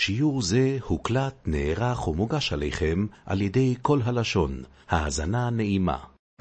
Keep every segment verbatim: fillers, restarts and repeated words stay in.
שיעור זה הוקלט, נערך ומוגש עליכם על ידי כל הלשון. האזנה נעימה.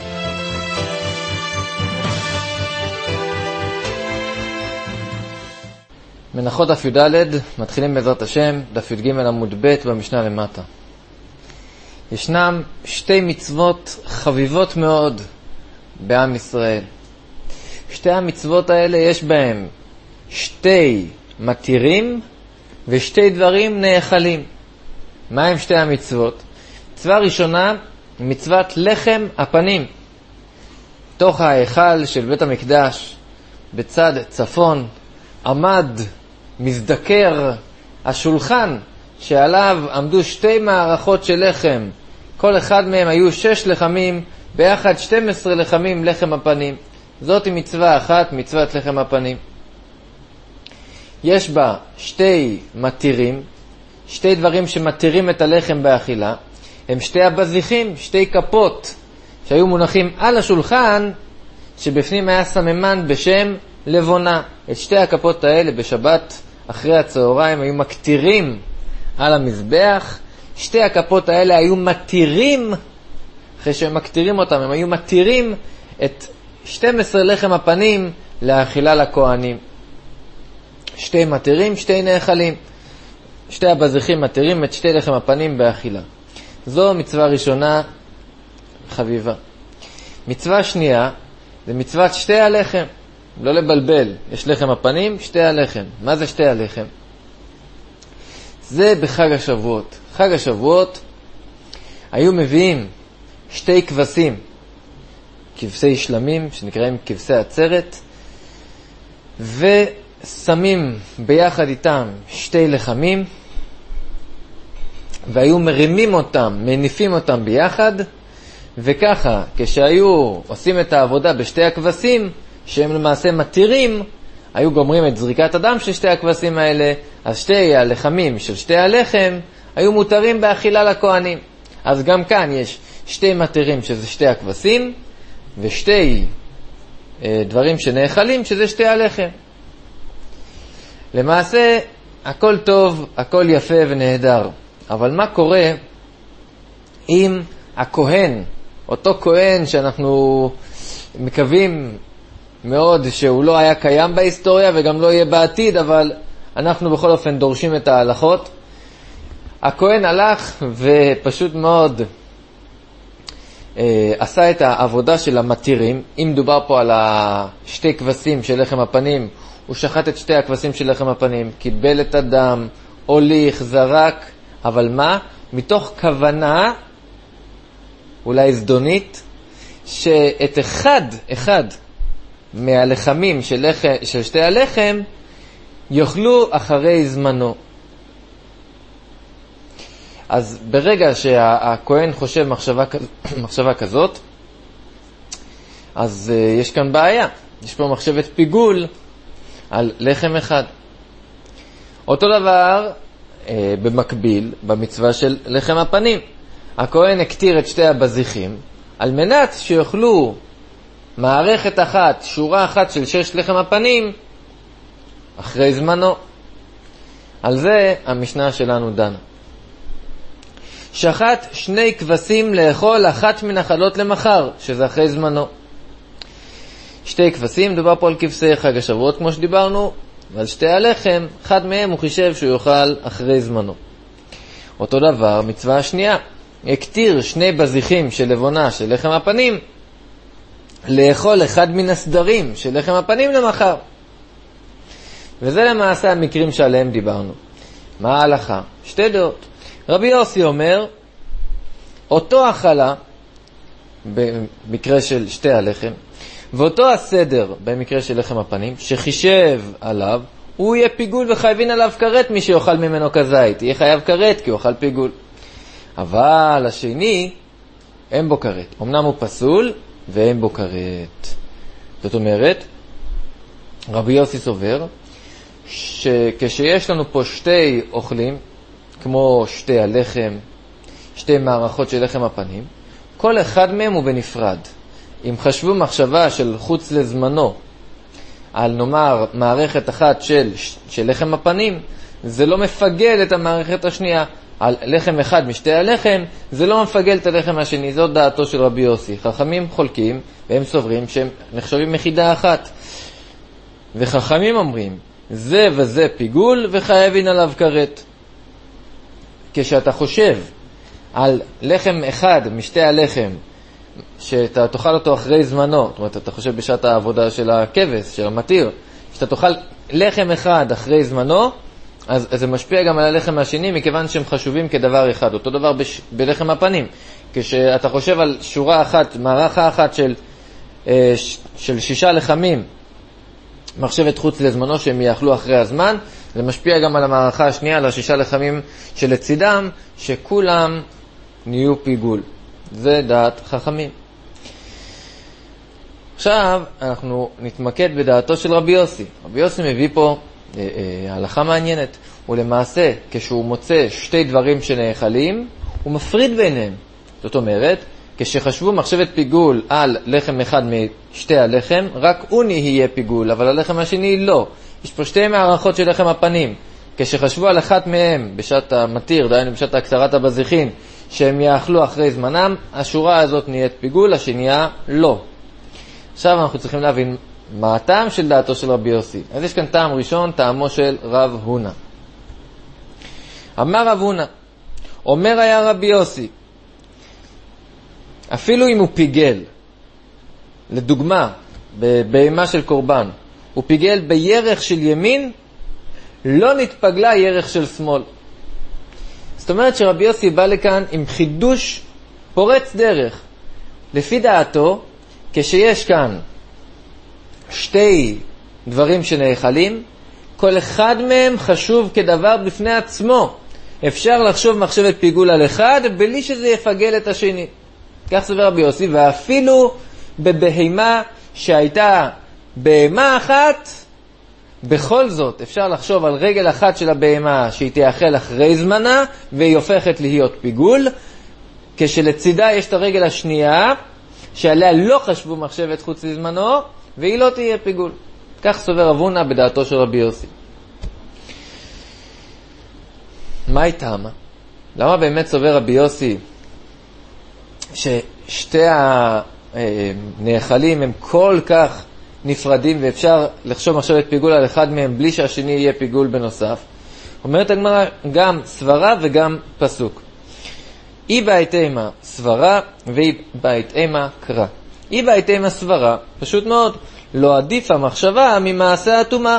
מנחות דף י"ד, מתחילים בעזרת השם, דף י"ג עמוד ב' במשנה למטה. ישנם שתי מצוות חביבות מאוד בעם ישראל. שתי המצוות האלה יש בהם שתי מתירים ושתי דברים נאכלים. מה הם שתי המצוות? מצווה ראשונה, מצוות לחם הפנים. תוך ההיכל של בית המקדש, בצד צפון, עמד מזדקר השולחן שעליו עמדו שתי מערכות של לחם. כל אחד מהם היו שש לחמים, ביחד שתים עשרה לחמים לחם הפנים. זאת היא מצווה אחת, מצוות לחם הפנים. יש בה שתי מתירים, שתי דברים שמתירים את הלחם באכילה. הם שתי הבזיחים, שתי כפות שהיו מונחים על השולחן, שבפנים היה סממן בשם לבונה. את שתי הכפות האלה בשבת אחרי הצהריים היו מקטירים על המזבח. שתי הכפות האלה היו מתירים, אחרי שהם מקטירים אותם, הם היו מתירים את שתים עשרה לחם הפנים לאכילה לכהנים. שתי מתירים, שתי נאכלים. שתי הבזיחים מתירים את שתי לחם הפנים באכילה. זו מצווה ראשונה חביבה. מצווה שנייה זה מצוות שתי הלחם. לא לבלבל, יש לחם הפנים, שתי הלחם. מה זה שתי הלחם? זה בחג השבועות. חג השבועות היו מביאים שתי כבשים, כבשי שלמים שנקראים כבשי עצרת, ושמים ביחד איתם שתי לחמים, והיו מרימים אותם, מניפים אותם ביחד, וככה כשהיו עושים את העבודה בשתי הכבשים שהם למעשה מתירים, היו גומרים את זריקת הדם של שתי הכבשים האלה, אז שתי הלחמים של שתי הלחם היו מותרים באכילה לכהנים. אז גם כאן יש שתי מתירים שזה שתי הכבשים, ושתי אה, דברים שנאכלים שזה שתי הלחם. למעשה הכל טוב, הכל יפה ונהדר, אבל מה קורה אם הכהן, אותו כהן שאנחנו מקווים מאוד שהוא לא היה קיים בהיסטוריה וגם לא יהיה בעתיד, אבל אנחנו בכל אופן דורשים את ההלכות. הכהן הלך ופשוט מאוד אה, עשה את העבודה של המתירים. אם דובר פה על שתי כבשים של לחם הפנים, הוא שחט את שתי הכבשים של לחם הפנים, קיבל את הדם, הוליך, זרק, אבל מה? מתוך כוונה אולי זדונית, שאת אחד, אחד מהלחמים של, לחם, של שתי הלחם יאכלו אחרי זמנו. אז ברגע שהכהן חושב מחשבה, מחשבה כזאת, אז uh, יש כאן בעיה. יש פה מחשבת פיגול על לחם אחד. אותו דבר uh, במקביל במצווה של לחם הפנים. הכהן הקטיר את שתי הבזיחים על מנת שיאכלו מערכת אחת, שורה אחת של שש לחם הפנים אחרי זמנו. על זה המשנה שלנו דנה. שחט שני כבשים לאכול אחת מנחלות למחר, שזה אחרי זמנו. שתי כבשים, דובר פה על כבשי חג השבועות כמו שדיברנו, ועל שתי הלחם, אחד מהם הוא חישב שהוא יאכל אחרי זמנו. אותו דבר, מצווה השנייה, הקטיר שני בזיחים של לבונה של לחם הפנים, לאכול אחד מן הסדרים של לחם הפנים למחר. וזה למעשה המקרים שעליהם דיברנו. מה ההלכה? שתי דעות. רבי יוסי אומר, אותו אכלה במקרה של שתי הלחם, ואותו הסדר במקרה של לחם הפנים, שחישב עליו, הוא יהיה פיגול וחייבין עליו כרת מי שיאכל ממנו כזית. יהיה חייב כרת כי הוא אכל פיגול. אבל השני, אין בו כרת. אמנם הוא פסול ואין בו כרת. זאת אומרת, רבי יוסי סובר, שכשיש לנו פה שתי אוכלים, כמו שתי הלחם, שתי מערכות של לחם הפנים, כל אחד מהם הוא בנפרד. אם חשבו מחשבה של חוץ לזמנו, על נאמר מערכת אחת של, של לחם הפנים, זה לא מפגל את המערכת השנייה. על לחם אחד משתי הלחם, זה לא מפגל את הלחם השני. זאת דעתו של רבי יוסי. חכמים חולקים, והם סוברים שהם נחשבים יחידה אחת. וחכמים אומרים, זה וזה פיגול וחייבין עליו כרת. כשאתה חושב על לחם אחד משתי הלחם, שאתה תאכל אותו אחרי זמנו, זאת אומרת, אתה חושב בשעת העבודה של הכבש, של המתיר, שאתה תאכל לחם אחד אחרי זמנו, אז, אז זה משפיע גם על הלחם השני, מכיוון שהם חשובים כדבר אחד. אותו דבר בש, בלחם הפנים. כשאתה חושב על שורה אחת, מערכה אחת של, אה, של שישה לחמים, מחשבת חוץ לזמנו שהם יאכלו אחרי הזמן, זה משפיע גם על המערכה השנייה, על השישה לחמים שלצידם, שכולם נהיו פיגול. זה דעת חכמים. עכשיו אנחנו נתמקד בדעתו של רבי יוסי. רבי יוסי מביא פה אה, אה, הלכה מעניינת. הוא למעשה, כשהוא מוצא שתי דברים שנאכלים, הוא מפריד ביניהם. זאת אומרת, כשחשבו מחשבת פיגול על לחם אחד משתי הלחם, רק הוא יהיה פיגול, אבל הלחם השני לא. יש פה שתי מערכות של לחם הפנים. כשחשבו על אחת מהם בשעת המתיר, דהיינו בשעת הקצרת הבזיחין, שהם יאכלו אחרי זמנם, השורה הזאת נהיית פיגול, השנייה לא. עכשיו אנחנו צריכים להבין מה הטעם של דעתו של רבי יוסי. אז יש כאן טעם ראשון, טעמו של רב הונא. אמר רב הונא, אומר היה רבי יוסי, אפילו אם הוא פיגל, לדוגמה, בהמה של קורבן, הוא פיגל בירך של ימין, לא נתפגלה ירך של שמאל. זאת אומרת שרבי יוסי בא לכאן עם חידוש פורץ דרך. לפי דעתו, כשיש כאן שתי דברים שנאכלים, כל אחד מהם חשוב כדבר בפני עצמו. אפשר לחשוב מחשבת פיגול על אחד, בלי שזה יפגל את השני. כך סובר רבי יוסי, ואפילו בבהמה שהייתה בהמה אחת, בכל זאת אפשר לחשוב על רגל אחת של הבהמה שהיא תאכל אחרי זמנה, והיא הופכת להיות פיגול, כשלצידה יש את הרגל השנייה, שעליה לא חשבו מחשבת חוץ לזמנו, והיא לא תהיה פיגול. כך סובר רב הונא בדעתו של רבי יוסי. מה היא טעמה? למה באמת סובר רבי יוסי ששתי הנאכלים הם כל כך נפרדים ואפשר לחשוב מחשבת פיגול על אחד מהם בלי שהשני יהיה פיגול בנוסף? אומרת הגמרא גם סברה וגם פסוק. אי בית אימה סברה ואי בית אימה קרא. אי בית אימה סברה, פשוט מאוד, לא עדיף המחשבה ממעשה הטומאה.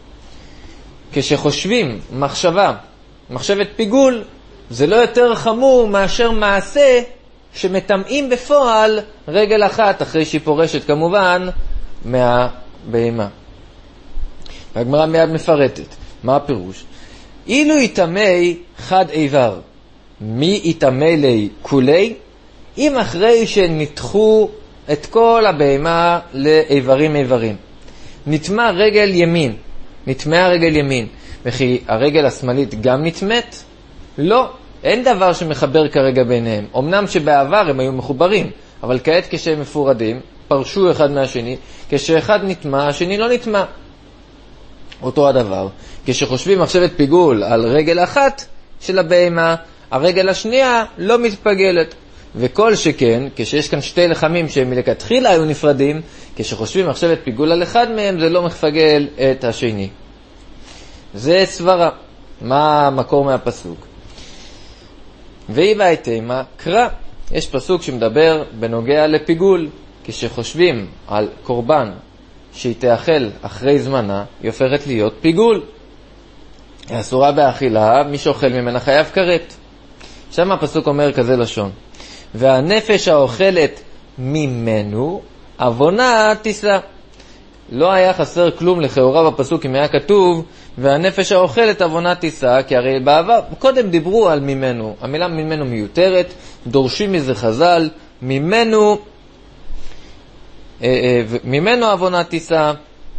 כשחושבים מחשבה, מחשבת פיגול, זה לא יותר חמור מאשר מעשה שמטמאים בפועל רגל אחת, אחרי שהיא פורשת כמובן מהבהמה. והגמרא מיד מפרטת. מה הפירוש? אילו יטמא חד איבר, מי יטמא לי כולי? אם אחרי שנתחו את כל הבהמה לאיברים איברים. נטמא רגל ימין, נטמאה רגל ימין, וכי הרגל השמאלית גם נטמאת? לא, אין דבר שמחבר כרגע ביניהם. אמנם שבעבר הם היו מחוברים, אבל כעת כשהם מפורדים, פרשו אחד מהשני, כשאחד נטמא, השני לא נטמא. אותו הדבר, כשחושבים מחשבת פיגול על רגל אחת של הבהמה, הרגל השנייה לא מתפגלת. וכל שכן, כשיש כאן שתי לחמים שהם מלכתחילה היו נפרדים, כשחושבים מחשבת פיגול על אחד מהם, זה לא מפגל את השני. זה סברה. מה המקור מהפסוק? ואי בית אימה קרא. יש פסוק שמדבר בנוגע לפיגול. כשחושבים על קורבן שהיא תאכל אחרי זמנה, היא הופכת להיות פיגול. היא אסורה באכילה, מי שאוכל ממנה חייב כרת. שם הפסוק אומר כזה לשון. והנפש האוכלת ממנו, עוונה תישא. לא היה חסר כלום לכאורה בפסוק אם היה כתוב, והנפש האוכלת עוונה תישא, כי הרי בעבר, קודם דיברו על ממנו. המילה ממנו מיותרת, דורשים מזה חז"ל, ממנו, אה, אה, ממנו עוונה תישא,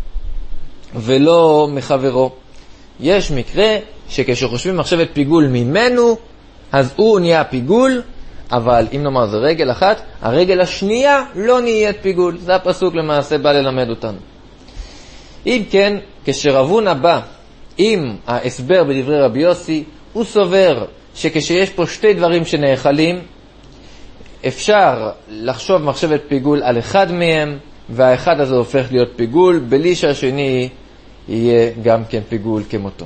ולא מחברו. יש מקרה שכשחושבים מחשבת פיגול ממנו, אז הוא נהיה פיגול, אבל אם נאמר זה רגל אחת, הרגל השנייה לא נהיית פיגול. זה הפסוק למעשה בא ללמד אותנו. אם כן, כשרב הונא בא עם ההסבר בדברי רבי יוסי, הוא סובר שכשיש פה שתי דברים שנאכלים, אפשר לחשוב מחשבת פיגול על אחד מהם, והאחד הזה הופך להיות פיגול, בלי שהשני יהיה גם כן פיגול כמותו.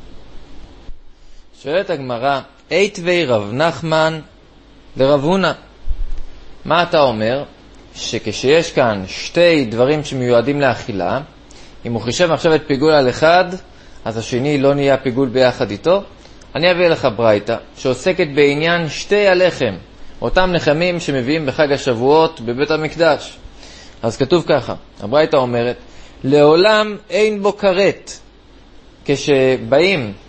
שואלת הגמרא, איתווי רב נחמן לרב הונא. מה אתה אומר? שכשיש כאן שתי דברים שמיועדים לאכילה, אם הוא חישב מחשבת פיגול על אחד, אז השני לא נהיה פיגול ביחד איתו. אני אביא לך ברייתא שעוסקת בעניין שתי הלחם, אותם לחמים שמביאים בחג השבועות בבית המקדש. אז כתוב ככה, הברייתא אומרת, לעולם אין בו כרת. כשבאים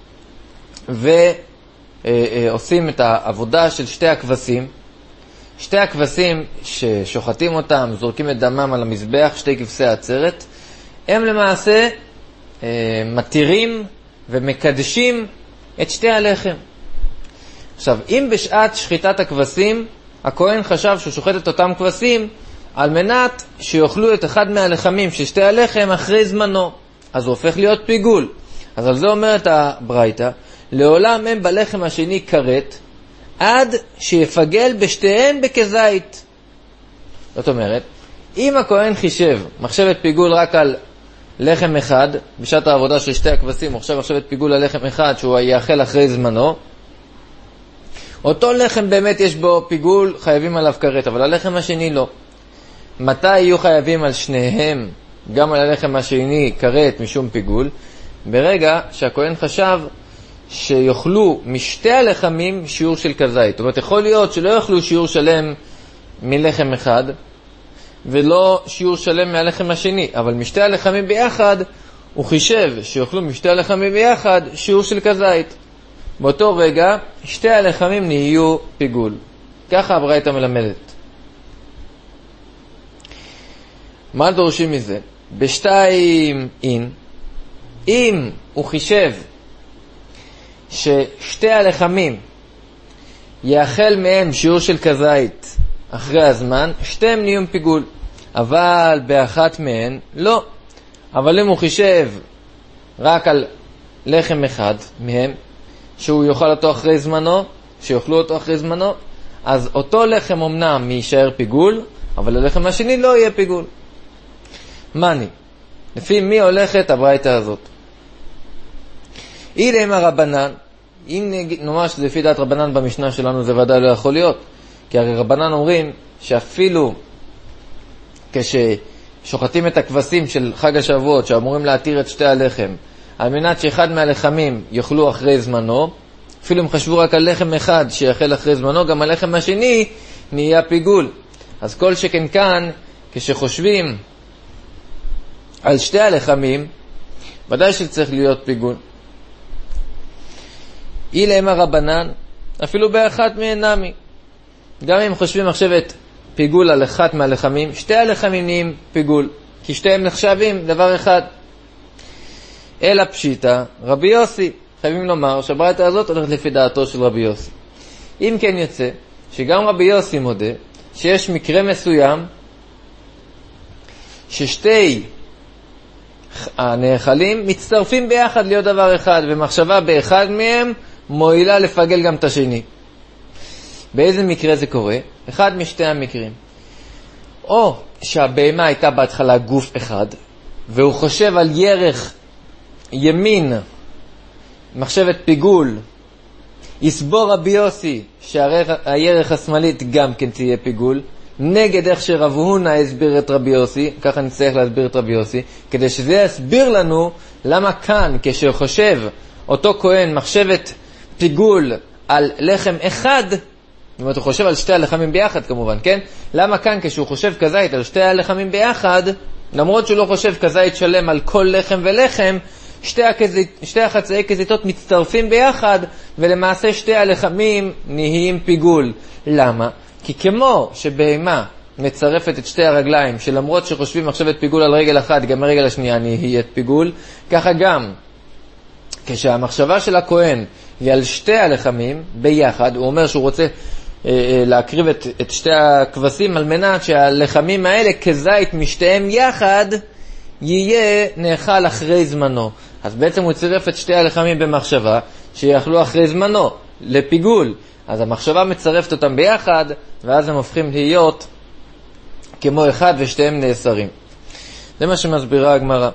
ועושים את העבודה של שתי הכבשים, שתי הכבשים ששוחטים אותם, זורקים את דמם על המזבח, שתי כבשי העצרת, הם למעשה מתירים ומקדשים את שתי הלחם. עכשיו, אם בשעת שחיטת הכבשים, הכהן חשב שהוא שוחט את אותם כבשים, על מנת שיאכלו את אחד מהלחמים של שתי הלחם אחרי זמנו, אז הוא הופך להיות פיגול. אז על זה אומרת הברייתא, לעולם אין בלחם השני כרת, עד שיפגל בשתיהן בכזית. זאת אומרת, אם הכהן חישב מחשבת פיגול רק על לחם אחד, בשעת העבודה של שתי הכבשים, הוא חשב מחשבת פיגול על לחם אחד שהוא יאכל אחרי זמנו, אותו לחם באמת יש בו פיגול, חייבים עליו כרת, אבל הלחם השני לא. מתי יהיו חייבים על שניהם, גם על הלחם השני, כרת משום פיגול? ברגע שהכהן חשב שיוכלו משתי הלחמים שיעור של כזית. זאת אומרת, יכול להיות שלא יוכלו שיעור שלם מלחם אחד, ולא שיעור שלם מהלחם השני, אבל משתי הלחמים ביחד, הוא חישב שיוכלו משתי הלחמים ביחד שיעור של כזית. באותו רגע, שתי הלחמים נהיו פיגול. ככה הברייתא מלמדת. מה דורשים מזה? בשתיים אין, אם הוא חישב ששתי הלחמים יאכל מהם שיעור של כזית אחרי הזמן, שתיהם נהיו פיגול. אבל באחת מהן לא. אבל אם הוא חישב רק על לחם אחד מהם, שהוא יאכל אותו אחרי זמנו, שיאכלו אותו אחרי זמנו, אז אותו לחם אמנם יישאר פיגול, אבל הלחם השני לא יהיה פיגול. מני, לפי מי הולכת הברייתא הזאת? אילם הרבנן, אם נאמר שזה לפי דעת רבנן במשנה שלנו, זה ודאי לא יכול להיות, כי הרי רבנן אומרים שאפילו כששוחטים את הכבשים של חג השבועות שאמורים להתיר את שתי הלחם, על מנת שאחד מהלחמים יאכלו אחרי זמנו, אפילו אם חשבו רק על לחם אחד שיאכל אחרי זמנו, גם הלחם השני נהיה פיגול. אז כל שכן כאן, כשחושבים על שתי הלחמים, ודאי שצריך להיות פיגול. אילם הרבנן, אפילו באחת מהנמי. גם אם חושבים מחשבת פיגול על אחת מהלחמים, שתי הלחמים נהיים פיגול, כי שתיהם נחשבים דבר אחד. אלא פשיטה, רבי יוסי. חייבים לומר שהברייתא הזאת הולכת לפי דעתו של רבי יוסי. אם כן יוצא, שגם רבי יוסי מודה, שיש מקרה מסוים, ששתי הנאכלים מצטרפים ביחד להיות דבר אחד, ומחשבה באחד מהם מועילה לפגל גם את השני. באיזה מקרה זה קורה? אחד משתי המקרים. או שהבהמה הייתה בהתחלה גוף אחד, והוא חושב על ירך ימין, מחשבת פיגול, יסבור רבי יוסי שהירך השמאלית גם כן תהיה פיגול, נגד איך שרב הונא הסביר את רבי יוסי, ככה נצטרך להסביר את רבי יוסי, כדי שזה יסביר לנו למה כאן כשהוא חושב אותו כהן מחשבת פיגול על לחם אחד, זאת אומרת הוא חושב על שתי הלחמים ביחד כמובן, כן? למה כאן כשהוא חושב כזית על שתי הלחמים ביחד, למרות שהוא לא חושב כזית שלם על כל לחם ולחם, שתי, הכזית, שתי החצאי כזיתות מצטרפים ביחד, ולמעשה שתי הלחמים נהיים פיגול. למה? כי כמו שבהמה מצרפת את שתי הרגליים, שלמרות שחושבים מחשבת פיגול על רגל אחת, גם הרגל השנייה נהיית פיגול, ככה גם כשהמחשבה של הכהן היא על שתי הלחמים ביחד, הוא אומר שהוא רוצה אה, אה, להקריב את, את שתי הכבשים על מנת שהלחמים האלה כזית משתיהם יחד יהיה נאכל אחרי זמנו. אז בעצם הוא צירף את שתי הלחמים במחשבה, שיאכלו אחרי זמנו, לפיגול. אז המחשבה מצרפת אותם ביחד, ואז הם הופכים להיות כמו אחד ושתיהם נאסרים. זה מה שמסבירה הגמרא.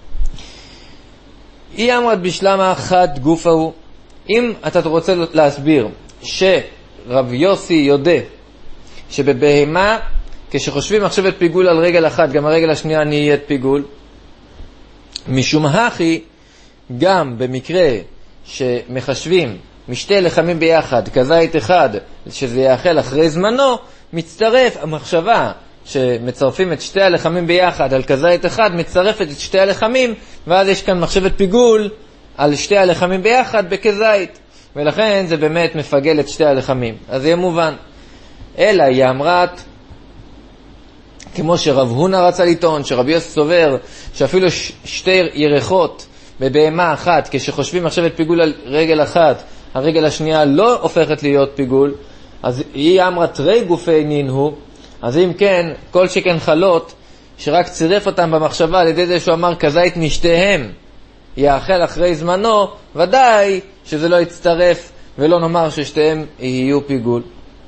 היא אמרת בשלמה חד גופה הוא. אם אתה רוצה להסביר שרב יוסי יודע שבבהמה, כשחושבים מחשבת פיגול על רגל אחת, גם הרגל השנייה נהיית פיגול, משום הכי, גם במקרה שמחשבים משתי לחמים ביחד, כזית אחד, שזה יאכל אחרי זמנו, מצטרף המחשבה שמצרפים את שתי הלחמים ביחד על כזית אחד, מצרפת את שתי הלחמים, ואז יש כאן מחשבת פיגול על שתי הלחמים ביחד בכזית, ולכן זה באמת מפגל את שתי הלחמים. אז זה יהיה מובן. אלא היא אמרת, כמו שרב הונא רצה לטעון, שרבי יוסי סובר שאפילו ש- שתי ירחות בבהמה אחת, כשחושבים מחשבת פיגול על רגל אחת, הרגל השנייה לא הופכת להיות פיגול, אז היא אמרת תרי גופי נינו. אז אם כן, כל שכן חלות שרק צירף אותם במחשבה על ידי זה שהוא אמר כזית משתיהם יאכל אחרי זמנו, ודאי שזה לא יצטרף ולא נאמר ששתיהם יהיו פיגול.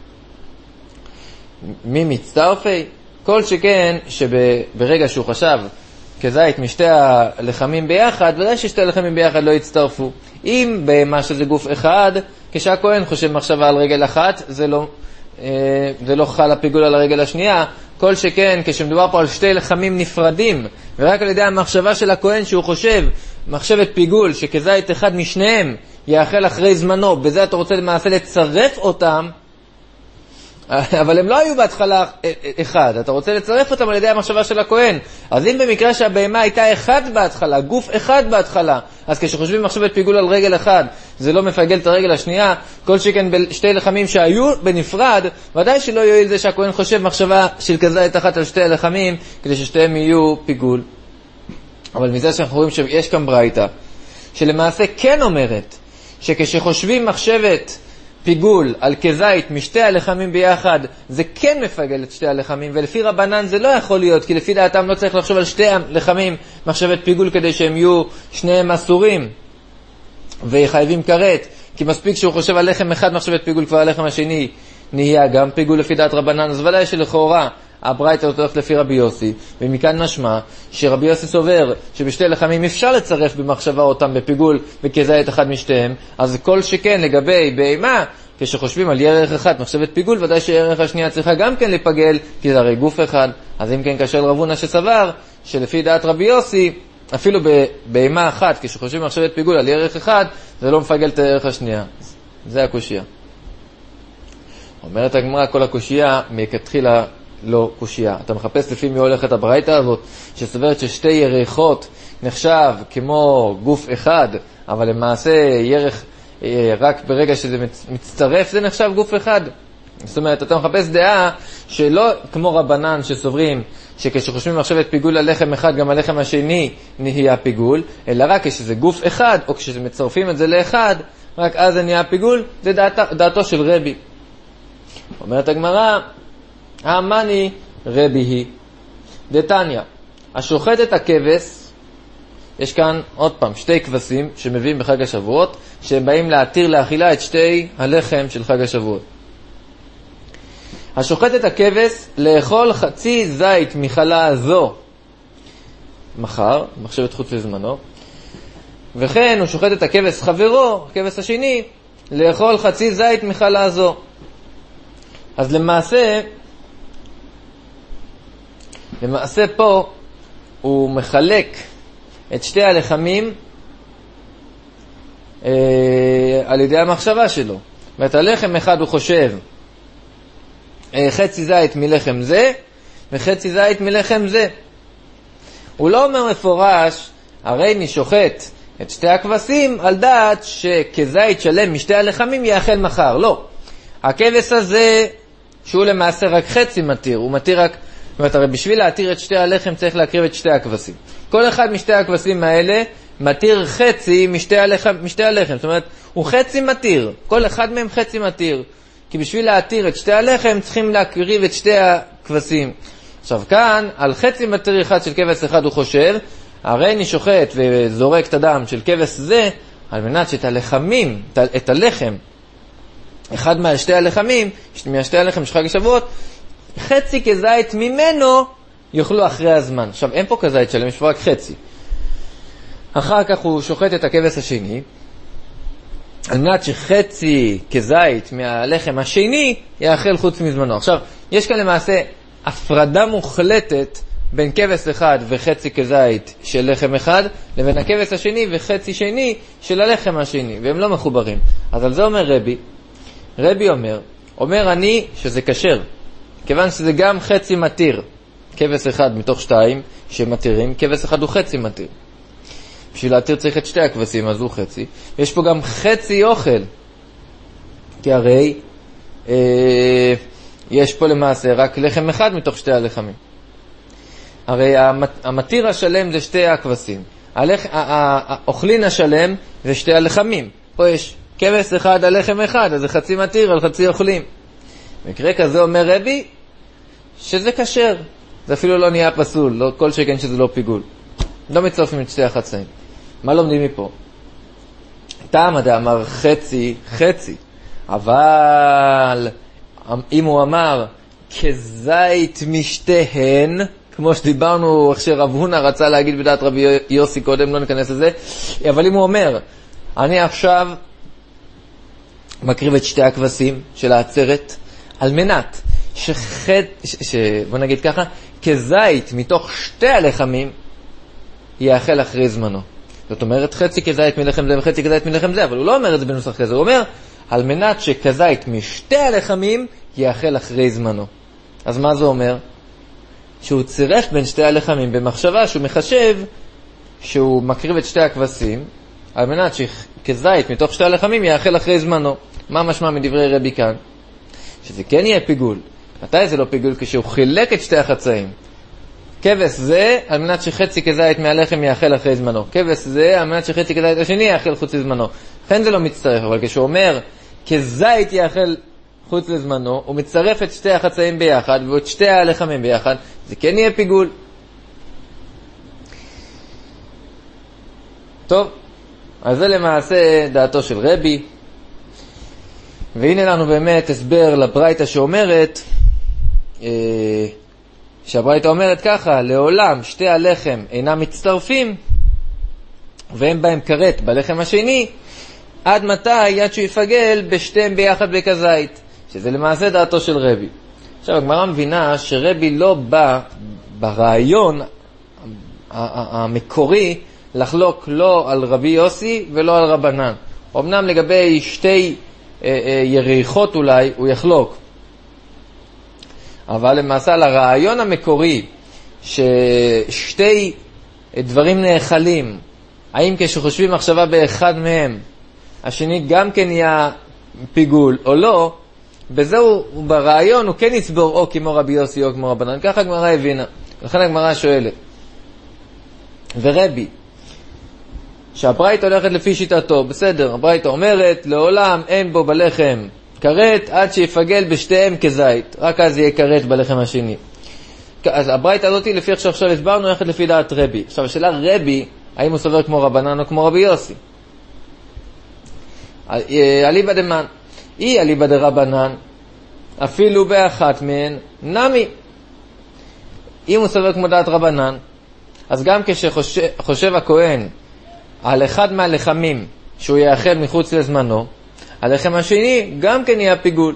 מי מצטרפי? כל שכן שברגע שהוא חשב כזית משתי הלחמים ביחד, ודאי ששתי הלחמים ביחד לא יצטרפו. אם במה שזה גוף אחד, כשהכהן חושב מחשבה על רגל אחת, זה לא, זה לא חל הפיגול על הרגל השנייה. כל שכן כשמדובר פה על שתי לחמים נפרדים, ורק על ידי המחשבה של הכהן שהוא חושב מחשבת פיגול שכזית אחד משניהם יאכל אחרי זמנו, בזה אתה רוצה למעשה לצרף אותם, אבל הם לא היו בהתחלה אחד, אתה רוצה לצרף אותם על ידי המחשבה של הכהן. אז אם במקרה שהבהמה הייתה אחד בהתחלה, גוף אחד בהתחלה, אז כשחושבים מחשבת פיגול על רגל אחד, זה לא מפגל את הרגל השנייה. כל שכן בשתי לחמים שהיו בנפרד, ודאי שלא יועיל זה שהכהן חושב מחשבה של כזית אחת על שתי לחמים, כדי ששתיהם יהיו פיגול. אבל מזה שאנחנו רואים שיש כאן ברייתא, שלמעשה כן אומרת, שכשחושבים מחשבת פיגול על כזית משתי הלחמים ביחד, זה כן מפגל את שתי הלחמים, ולפי רבנן זה לא יכול להיות, כי לפי דעתם לא צריך לחשוב על שתי הלחמים מחשבת פיגול כדי שהם יהיו שניהם אסורים וחייבים כרת, כי מספיק שהוא חושב על לחם אחד מחשבת פיגול, כבר הלחם השני נהיה גם פיגול לפי דעת רבנן. אז ודאי שלכאורה הברייתא הולכת לפי רבי יוסי, ומכאן משמע שרבי יוסי סובר שבשתי לחמים אפשר לצרף במחשבה אותם בפיגול וכזית אחד משתיהם. אז כל שכן לגבי בהמה, כשחושבים על ירך אחד מחשבת פיגול, ודאי שירך השנייה צריכה גם כן לפגל, כי זה הרי גוף אחד. אז אם כן קשה לרב הונא שסבר שלפי דעת רבי יוסי אפילו בהמה אחת כשחושבים מחשבת פיגול על ירך אחד, זה לא מפגל את הירך השנייה. זה הקושיה. אומרת הגמרא, כל הקושיה מכתחילה לא קושיה. אתה מחפש לפי מי הולכת הברייתא הזאת, שסוברת ששתי ירחות נחשב כמו גוף אחד, אבל למעשה ירך רק ברגע שזה מצטרף זה נחשב גוף אחד. זאת אומרת, אתה מחפש דעה שלא כמו רבנן שסוברים שכשחושבים מחשבת פיגול על לחם אחד, גם הלחם השני נהיה פיגול, אלא רק כשזה גוף אחד, או כשמצרפים את זה לאחד, רק אז זה נהיה פיגול. זה דעת, דעתו של רבי. אומרת הגמרא, האמני רבי היא דתניא, השוחט את הכבש. יש כאן עוד פעם שתי כבשים שמביאים בחג השבועות, שהם באים להתיר לאכילה את שתי הלחם של חג השבועות. השוחט את הכבש לאכול חצי זית מחלה זו מחר, מחשבת חוץ לזמנו, וכן הוא שוחט את הכבש חברו, הכבש השני, לאכול חצי זית מחלה זו. אז למעשה למעשה פה הוא מחלק את שתי הלחמים אה, על ידי המחשבה שלו. ואת הלחם אחד הוא חושב אה, חצי זית מלחם זה וחצי זית מלחם זה. הוא לא אומר מפורש הרי אני שוחט את שתי הכבשים על דעת שכזית שלם משתי הלחמים יאכל מחר. לא, הכבש הזה שהוא למעשה רק חצי מתיר, הוא מתיר רק, זאת אומרת, הרי בשביל להתיר את שתי הלחם צריך להקריב את שתי הכבשים. כל אחד משתי הכבשים האלה מתיר חצי משתי הלחם, משתי הלחם. זאת אומרת, הוא חצי מתיר, כל אחד מהם חצי מתיר, כי בשביל להתיר את שתי הלחם צריכים להקריב את שתי הכבשים. עכשיו כאן, על חצי מתיר אחד של כבש אחד הוא חושב, הרי אני שוחט וזורק את הדם של כבש זה, על מנת שאת הלחמים, את הלחם, אחד מהשתי הלחמים, מהשתי הלחם של חג השבועות, חצי כזית ממנו יאכלו אחרי הזמן. עכשיו, אין פה כזית שלם, יש פה רק חצי. אחר כך הוא שוחט את הכבש השני, על מנת שחצי כזית מהלחם השני יאכל חוץ מזמנו. עכשיו, יש כאן למעשה הפרדה מוחלטת בין כבש אחד וחצי כזית של לחם אחד, לבין הכבש השני וחצי שני של הלחם השני, והם לא מחוברים. אז על זה אומר רבי, רבי אומר, אומר אני שזה כשר, כיוון שזה גם חצי מתיר, כבש אחד מתוך שתיים שמתירים, כבש אחד הוא חצי מתיר. בשביל להתיר צריך את שתי הכבשים, אז הוא חצי. יש פה גם חצי אוכל, כי הרי אה, יש פה למעשה רק לחם אחד מתוך שתי הלחמים. הרי המתיר השלם זה שתי הכבשים, הלח... האוכלין השלם זה שתי הלחמים. פה יש כבש אחד על לחם אחד, אז זה חצי מתיר על חצי אוכלים. במקרה כזה אומר רבי שזה כשר, זה אפילו לא נהיה פסול, לא כל שכן שזה לא פיגול, לא מצטרפים את שתי החצאים. מה לומדים מפה? טעם אמר חצי חצי, אבל אם הוא אמר כזית משתיהן, כמו שדיברנו, איך שרב הונא רצה להגיד בדעת רבי יוסי קודם, לא ניכנס לזה, אבל אם הוא אומר אני עכשיו מקריב את שתי הכבשים של העצרת, על מנת שחד, ש, ש, בוא נגיד ככה, כזית מתוך שתי הלחמים יאכל אחרי זמנו. זאת אומרת חצי כזית מלחם זה וחצי כזית מלחם זה, אבל הוא לא אומר את זה בנוסח כזה, הוא אומר על מנת שכזית משתי הלחמים יאכל אחרי זמנו. אז מה זה אומר? שהוא צירף בין שתי הלחמים במחשבה שהוא מחשב שהוא מקריב את שתי הכבשים על מנת שכזית מתוך שתי הלחמים יאכל אחרי זמנו. מה משמע מדברי רבי כאן? שזה כן יהיה פיגול. מתי זה לא פיגול? כשהוא חילק את שתי החצאים. כבש זה על מנת שחצי כזית מהלחם יאכל אחרי זמנו, כבש זה על מנת שחצי כזית השני יאכל חוץ לזמנו. לכן זה לא מצטרף, אבל כשהוא אומר כזית יאכל חוץ לזמנו, הוא מצטרף את שתי החצאים ביחד ואת שתי הלחמים ביחד, זה כן יהיה פיגול. טוב, אז זה למעשה דעתו של רבי, והנה לנו באמת הסבר לברייתא שאומרת, אה, שהברייתא אומרת ככה, לעולם שתי הלחם אינם מצטרפים והם בהם כרת בלחם השני, עד מתי? עד שהוא יפגל בשתיהם ביחד בכזית, שזה למעשה דעתו של רבי. עכשיו הגמרא מבינה שרבי לא בא ברעיון המקורי לחלוק לא על רבי יוסי ולא על רבנן. אמנם לגבי שתי יריחות אולי הוא יחלוק, אבל למעשה על הרעיון המקורי ששתי דברים נאכלים, האם כשחושבים מחשבה באחד מהם השני גם כן יהיה פיגול או לא, בזהו ברעיון הוא כן יסבור או כמו רבי יוסי או כמו רבנן. ככה הגמרא הבינה, לכן הגמרא שואלת, ורבי שהברייתא הולכת לפי שיטתו, בסדר, הברייתא אומרת לעולם אין בו בלחם כרת עד שיפגל בשתיהם כזית, רק אז יהיה כרת בלחם השני. אז הברייתא הזאת לפי איך שעכשיו הסברנו הולכת לפי דעת רבי. עכשיו השאלה רבי האם הוא סובר כמו רבנן או כמו רבי יוסי. אליבא דמן אי אליבא דרבנן אפילו באחת מהן נמי. אם הוא סובר כמו דעת רבנן, אז גם כשחושב הכהן על אחד מהלחמים שהוא יאכל מחוץ לזמנו, הלחם השני גם כן יהיה פיגול.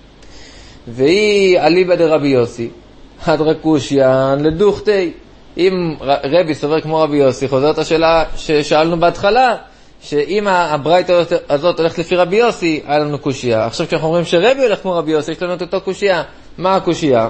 והיא אליבא דרבי יוסי הדרקושיין לדוכתי. אם רבי סובר כמו רבי יוסי, חוזרת השאלה ששאלנו בהתחלה, שאם הברייתא הזאת הולכת לפי רבי יוסי, היה לנו קושיה. עכשיו כשאנחנו אומרים שרבי הולך כמו רבי יוסי, יש לנו את אותו קושיה. מה הקושיה?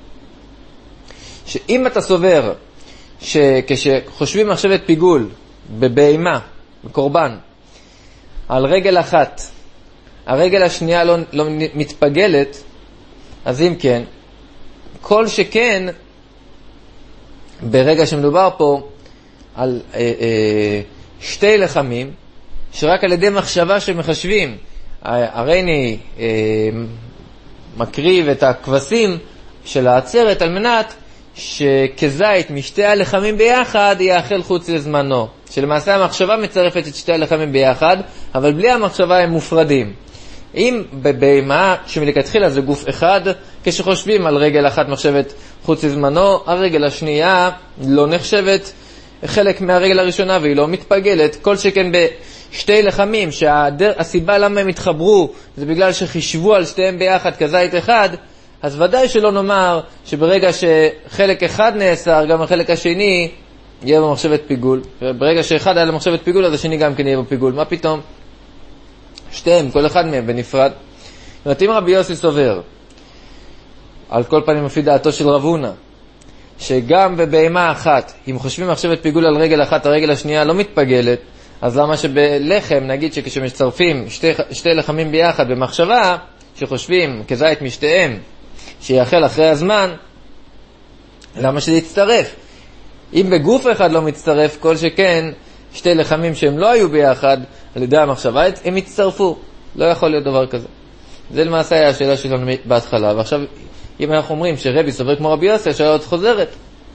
שאם אתה סובר שכשחושבים מחשבת פיגול בבהמה, בקורבן, על רגל אחת, הרגל השנייה לא, לא מתפגלת, אז אם כן, כל שכן, ברגע שמדובר פה על אה, אה, שתי לחמים, שרק על ידי מחשבה שמחשבים, הרי אני אה, מקריב את הכבשים של העצרת על מנת שכזית משתי הלחמים ביחד יאכל חוץ לזמנו, שלמעשה המחשבה מצרפת את שתי הלחמים ביחד, אבל בלי המחשבה הם מופרדים. אם בבהמה שמלכתחילה זה גוף אחד, כשחושבים על רגל אחת מחשבת חוץ לזמנו, הרגל השנייה לא נחשבת חלק מהרגל הראשונה והיא לא מתפגלת, כל שכן בשתי לחמים שהסיבה למה הם התחברו זה בגלל שחישבו על שתיהם ביחד כזית אחד, אז ודאי שלא נאמר שברגע שחלק אחד נאסר גם החלק השני יהיה במחשבת פיגול, וברגע שאחד היה למחשבת פיגול אז השני גם כן יהיה בפיגול. מה פתאום? שתיהם, כל אחד מהם בנפרד. זאת אומרת, אם רבי יוסי סובר, על כל פנים לפי דעתו של רב הונא, שגם בבהמה אחת, אם חושבים מחשבת פיגול על רגל אחת, הרגל השנייה לא מתפגלת, אז למה שבלחם, נגיד שכשמצטרפים שתי, שתי לחמים ביחד במחשבה, שחושבים כזית משתיהם, שיאכל אחרי הזמן, למה שזה יצטרף? אם בגוף אחד לא מצטרף, כל שכן, שתי לחמים שהם לא היו ביחד, על ידי המחשבה, הם יצטרפו. לא יכול להיות דבר כזה. זה למעשה היה השאלה שלנו בהתחלה, ועכשיו, אם אנחנו אומרים שרבי סובר כמו רבי יוסי, השאלה עוד חוזרת.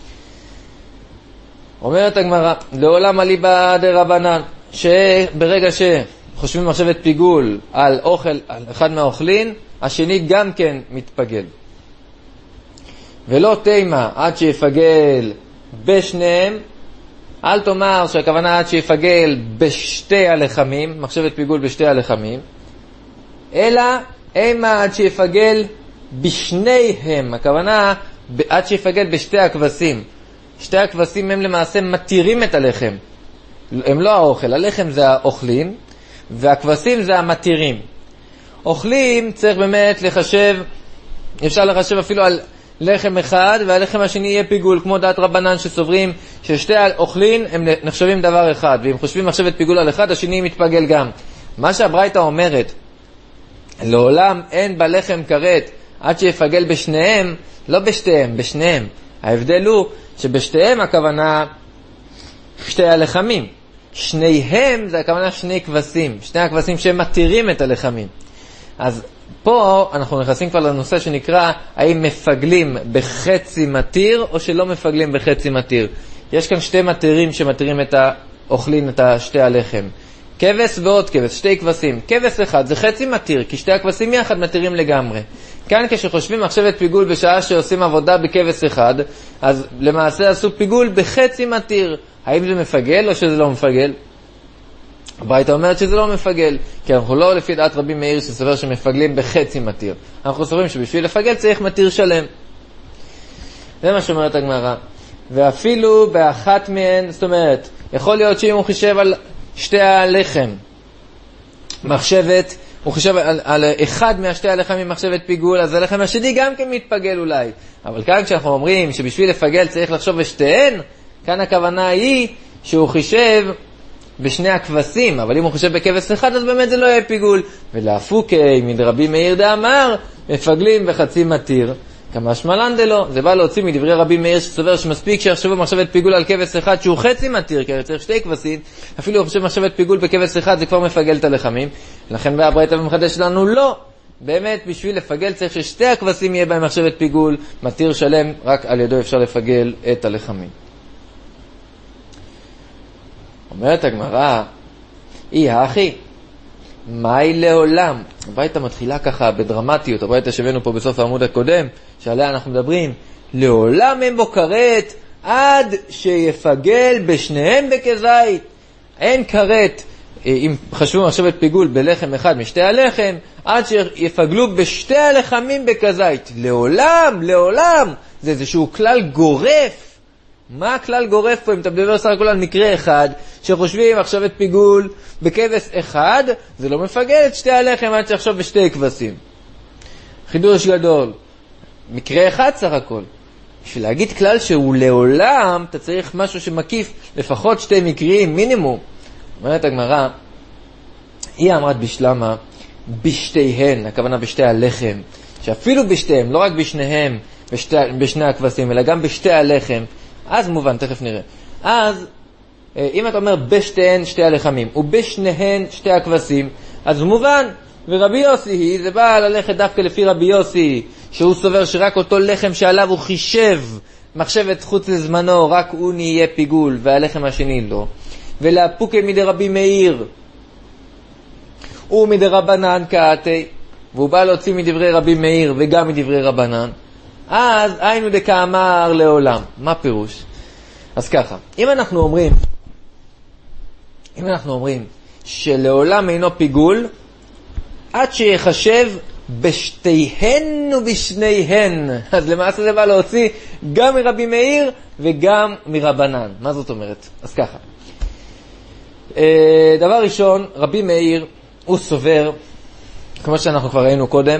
אומרת הגמרא, לעולם אליבא דרבנן, שברגע שחושבים מחשבת פיגול על אוכל, על אחד מהאוכלין, השני גם כן מתפגל. ולא תימה עד שיפגל בשניהם, אל תאמר שהכוונה עד שיפגל בשתי הלחמים, מחשבת פיגול בשתי הלחמים, אלא אימה עד שיפגל בשניהם, הכוונה עד שיפגל בשתי הכבשים. שתי הכבשים הם למעשה מתירים את הלחם, הם לא האוכל, הלחם זה האוכלים והכבשים זה המתירים. אוכלים צריך באמת לחשב, אפשר לחשב אפילו על לחם אחד והלחם השני יהיה פיגול, כמו דעת רבנן שסוברים ששתי האוכלים הם נחשבים דבר אחד, ואם חושבים מחשבת פיגול על אחד השני מתפגל גם. מה שהברייתא אומרת, לעולם אין בלחם כרת עד שיפגל בשניהם, לא בשתיהם, בשניהם. ההבדל הוא שבשתיהם הכוונה שתי הלחמים, שניהם זה הכוונה שני כבשים, שני הכבשים שהם מתירים את הלחמים. אז פה אנחנו נכנסים כבר לנושא שנקרא האם מפגלים בחצי מתיר או שלא מפגלים בחצי מתיר. יש כאן שתי מתירים שמתירים את האוכלין, את שתי הלחם, כבש ועוד כבש, שתי כבשים. כבש אחד זה חצי מתיר, כי שתי הכבשים יחד מתירים לגמרי. כאן כשחושבים מחשבת פיגול בשעה שעושים עבודה בכבש אחד, אז למעשה עשו פיגול בחצי מתיר. האם זה מפגל או שזה לא מפגל? הברייתא אומרת שזה לא מפגל, כי אנחנו לא לפי דעת רבי מאיר שסובר שמפגלים בחצי מתיר. אנחנו סוברים שבשביל לפגל צריך מתיר שלם. זה מה שאומרת הגמרא. ואפילו באחת מהן, זאת אומרת, יכול להיות שאם הוא חישב על שתי הלחם מחשבת, הוא חישב על, על אחד מהשתי הלחם ממחשבת פיגול, אז הלחם השני גם כן מתפגל אולי. אבל כאן כשאנחנו אומרים שבשביל לפגל צריך לחשוב בשתיהן, כאן הכוונה היא שהוא חישב בשני הכבשים, אבל אם הוא חושב בכבש אחד אז באמת זה לא יהיה פיגול. ולהפוקי מדרבי מאיר דאמר מפגלים בחצי מתיר, כמה שמלן דלו. זה בא להוציא מדברי רבי מאיר שסובר שמספיק שיחשבו מחשבת פיגול על כבש אחד שהוא חצי מתיר, כי צריך שתי כבשים, אפילו הוא חושב מחשבת פיגול בכבש אחד זה כבר מפגל את הלחמים. לכן הברייתא מחדש לנו לא, באמת בשביל לפגל צריך ששתי הכבשים יהיה בהם מחשבת פיגול, מתיר שלם, רק על ידו אפשר לפגל את הלחמים. אומרת הגמרא, אי האחי, מהי לעולם? הברייתא מתחילה ככה בדרמטיות, הברייתא שבאנו פה בסוף העמוד הקודם, שעליה אנחנו מדברים, לעולם אין בו כרת עד שיפגל בשניהם בכזית. אין כרת, אם חשבו מחשבת פיגול בלחם אחד משתי הלחם, עד שיפגלו בשתי הלחמים בכזית. לעולם, לעולם, זה איזשהו כלל גורף. מה הכלל גורף פה? אם אתה מדבר סך הכל על מקרה אחד, שחושבים מחשבת פיגול בכבש אחד, זה לא מפגל את שתי הלחם עד שעכשיו בשתי כבשים. חידוש גדול. מקרה אחד סך הכל. בשביל להגיד כלל שהוא לעולם, אתה צריך משהו שמקיף לפחות שתי מקרים, מינימום. אומרת הגמרא, היא אמרת בשלמה, בשתיהן, הכוונה בשתי הלחם, שאפילו בשתיהם, לא רק בשניהם, בשתי, בשני הכבשים, אלא גם בשתי הלחם, אז מובן, תכף נראה. אז, אם אתה אומר בשתיהן שתי הלחמים, ובשניהן שתי הכבשים, אז מובן, ורבי יוסי, זה בא ללכת דווקא לפי רבי יוסי, שהוא סובר שרק אותו לחם שעליו הוא חישב מחשבת חוץ לזמנו, רק הוא נהיה פיגול, והלחם השני לא. ולהפוקי מדי רבי מאיר, הוא מדי רבנן כעתי, והוא בא להוציא מדברי רבי מאיר וגם מדברי רבנן, אז היינו דקאמר לעולם. מה פירוש? אז ככה, אם אנחנו אומרים, אם אנחנו אומרים שלעולם אינו פיגול, עד שיחשב בשתיהן ובשניהן, אז למעשה זה בא להוציא גם מרבי מאיר וגם מרבנן. מה זאת אומרת? אז ככה, דבר ראשון, רבי מאיר הוא סובר, כמו שאנחנו כבר ראינו קודם,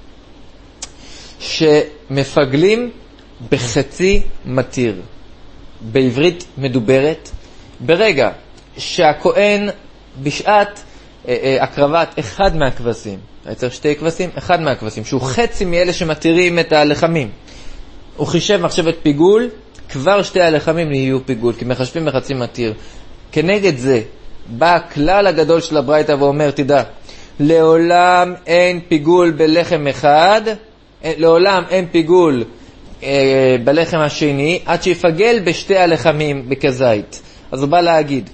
שמפגלים בחצי מתיר, בעברית מדוברת, ברגע שהכהן בשעת הקרבת אחד מהכבשים, צריך שתי כבשים, אחד מהכבשים, שהוא חצי מאלה שמתירים את הלחמים, הוא חישב מחשבת פיגול, כבר שתי הלחמים יהיו פיגול, כי מחשבים בחצי מתיר. כנגד זה בא הכלל הגדול של הברייתא ואומר, תדע, לעולם אין פיגול בלחם אחד, לעולם אין פיגול אה, בלחם השני, עד שיפגל בשתי הלחמים בכזית. אז הוא בא להגיד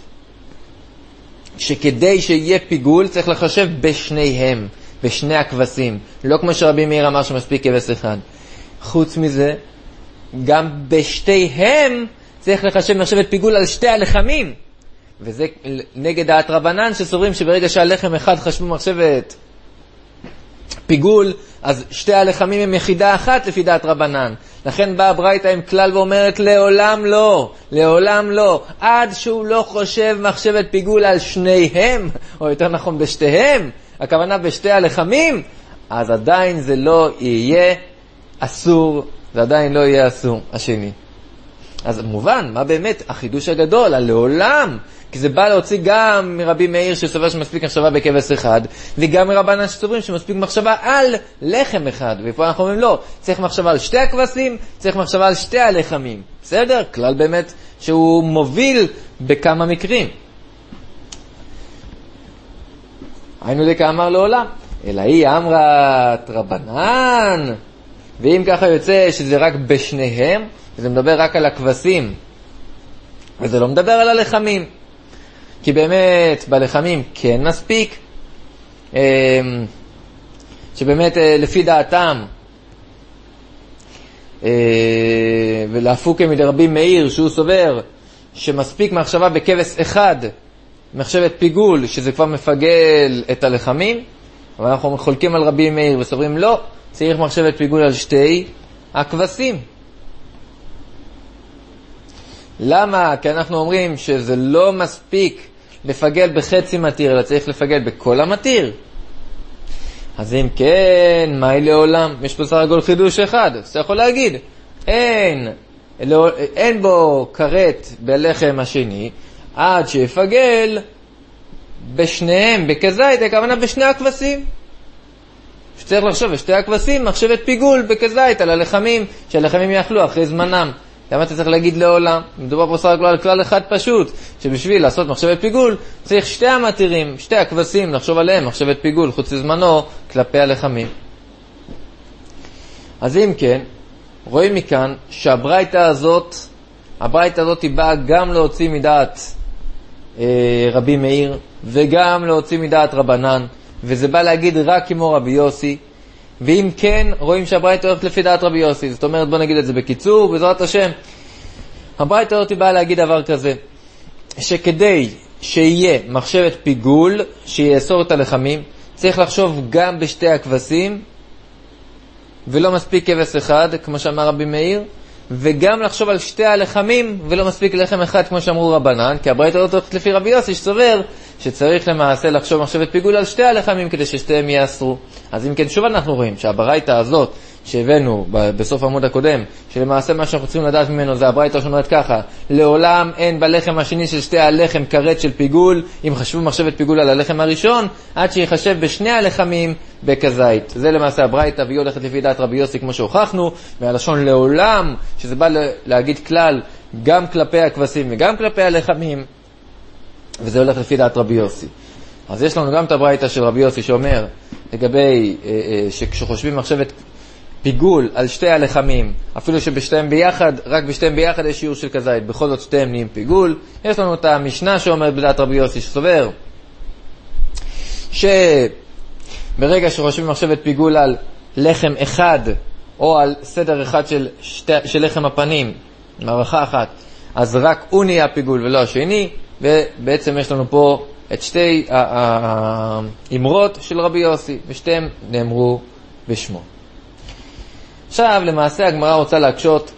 שכדי שיהיה פיגול צריך לחשב בשניהם, בשני הכבשים, לא כמו שרבי מאיר אמר שמספיק כבש אחד. חוץ מזה, גם בשתיהם צריך לחשב מחשבת פיגול על שתי הלחמים, וזה נגד דעת רבנן שסוברים שברגע שהלחם אחד חשבו מחשבת פיגול, אז שתי הלחמים הם יחידה אחת לפי דעת רבנן. לכן באה הברייתא עם כלל ואומרת לעולם לא, לעולם לא, עד שהוא לא חושב מחשבת פיגול על שניהם, או יותר נכון בשתיהם, הכוונה בשתי הלחמים, אז עדיין זה לא יהיה אסור, זה עדיין לא יהיה אסור השני. אז מובן, מה באמת החידוש הגדול, הלעולם, כי זה בא להוציא גם מרבי מאיר שסובר שמספיק מחשבה בכבש אחד, וגם מרבנן שסוברים שמספיק מחשבה על לחם אחד, ופה אנחנו אומרים לא, צריך מחשבה על שתי הכבשים, צריך מחשבה על שתי הלחמים. בסדר? כלל באמת שהוא מוביל בכמה מקרים. היינו דקאמר לעולם, אלא היא אמרת רבנן, ואם ככה יוצא שזה רק בשניהם, זה מדבר רק על הכבשים, וזה לא מדבר על הלחמים, כי באמת בלחמים כן מספיק, שבאמת לפי דעתם, ולהפוקי מדי רבי מאיר שהוא סובר שמספיק מחשבה בכבש אחד, מחשבת פיגול, שזה כבר מפגל את הלחמים, אבל אנחנו חולקים על רבי מאיר וסוברים לא, צריך מחשבת פיגול על שתי הכבשים. למה? כי אנחנו אומרים שזה לא מספיק לפגל בחצי מתיר, אלא צריך לפגל בכל המתיר. אז אם כן, מהי לעולם? יש פה סך הכל חידוש אחד. אז אתה יכול להגיד, אין, לא, אין בו כרת בלחם השני, עד שיפגל בשניהם, בכזית, הכוונה בשני הכבשים. שצריך לחשוב, בשתי הכבשים, מחשבת פיגול בכזית על הלחמים, שהלחמים יאכלו אחרי זמנם. למה אתה צריך להגיד לעולם? מדובר פה סך הכל על כלל אחד פשוט, שבשביל לעשות מחשבת פיגול, צריך שתי המתירים, שתי הכבשים, לחשוב עליהם, מחשבת פיגול, חוץ לזמנו, כלפי הלחמים. אז אם כן, רואים מכאן שהברייתא הזאת, הברייתא הזאת היא באה גם להוציא מדעת אה, רבי מאיר, וגם להוציא מדעת רבנן, וזה בא להגיד רק כמו רבי יוסי, ואם כן, רואים שהברייתא הולכת לפי דעת רבי יוסי. זאת אומרת, בוא נגיד את זה בקיצור, בעזרת השם. הברייתא הזאת באה להגיד דבר כזה, שכדי שיהיה מחשבת פיגול, שיאסור את הלחמים, צריך לחשוב גם בשתי הכבשים, ולא מספיק כבש אחד, כמו שאמר רבי מאיר, וגם לחשוב על שתי הלחמים, ולא מספיק לחם אחד, כמו שאמרו רבנן, כי הברייתא הזאת הולכת לפי רבי יוסי, שסובר שצריך למעשה לחשוב מחשבת פיגול על שתי הלחמים, כדי ששתיהם יאסרו. אז אם כן, שוב אנחנו רואים שהברייתא הזאת, שהבאנו בסוף העמוד הקודם, שלמעשה מה שאנחנו צריכים לדעת ממנו זה הברייתא שאומרת ככה, לעולם אין בלחם השני של שתי הלחם כרת של פיגול, אם חשבו מחשבת פיגול על הלחם הראשון, עד שיחשב בשני הלחמים בכזית. זה למעשה הברייתא, והיא הולכת לפי דעת רבי יוסי כמו שהוכחנו, מהלשון לעולם, שזה בא להגיד כלל גם כלפי הכבשים וגם כלפי הלחמים, וזה הולך לפי דעת רבי יוסי. אז יש לנו גם את הברייתא של רבי יוסי שאומר לגבי שכשחושבים מחשבת פיגול על שתי הלחמים, אפילו שבשתיהם ביחד, רק בשתיהם ביחד יש שיעור של כזית, בכל זאת שתיהם נהיים פיגול. יש לנו את המשנה שאומרת בדעת רבי יוסי שסובר, שברגע שחושבים מחשבת פיגול על לחם אחד, או על סדר אחד של, שתי, של לחם הפנים, מערכה אחת, אז רק הוא נהיה פיגול ולא השני, ובעצם יש לנו פה את שתי האמרות של רבי יוסי, ושתיהם נאמרו בשמו. עכשיו, למעשה הגמרא רוצה להקשות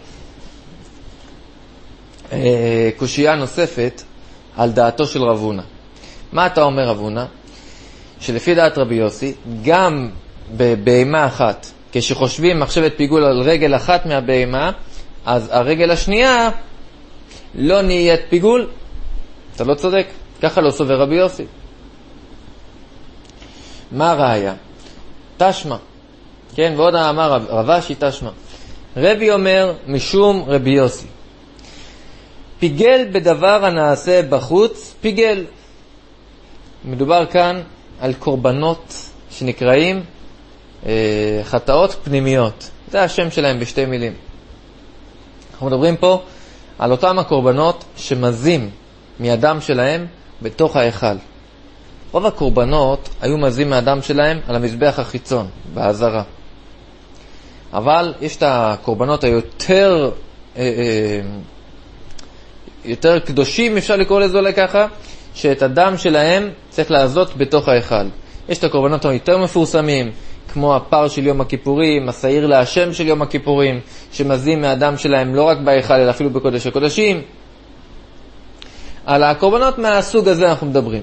אה, קושייה נוספת על דעתו של רב הונא. מה אתה אומר רב הונא? שלפי דעת רבי יוסי, גם בבהמה אחת, כשחושבים מחשבת פיגול על רגל אחת מהבהמה, אז הרגל השנייה לא נהיית פיגול. אתה לא צודק, ככה לא סובר רבי יוסי. מה הראיה? תשמע. כן, ועוד אמר רב, רבשי תשמע. רבי אומר משום רבי יוסי, פיגל בדבר הנעשה בחוץ, פיגל. מדובר כאן על קורבנות שנקראים אה, חטאות פנימיות. זה השם שלהם בשתי מילים. אנחנו מדברים פה על אותם הקורבנות שמזים מאדם שלהם בתוך ההיכל. רוב הקורבנות היו מזים מאדם שלהם על המזבח החיצון, בעזרה. אבל יש את הקורבנות היותר אה, אה, יותר קדושים, אפשר לקרוא לזה אולי ככה, שאת הדם שלהם צריך לעזות בתוך ההיכל. יש את הקורבנות היותר מפורסמים, כמו הפר של יום הכיפורים, השעיר להשם של יום הכיפורים, שמזים מהדם שלהם לא רק בהיכל, אלא אפילו בקודש הקודשים. על הקורבנות מהסוג הזה אנחנו מדברים.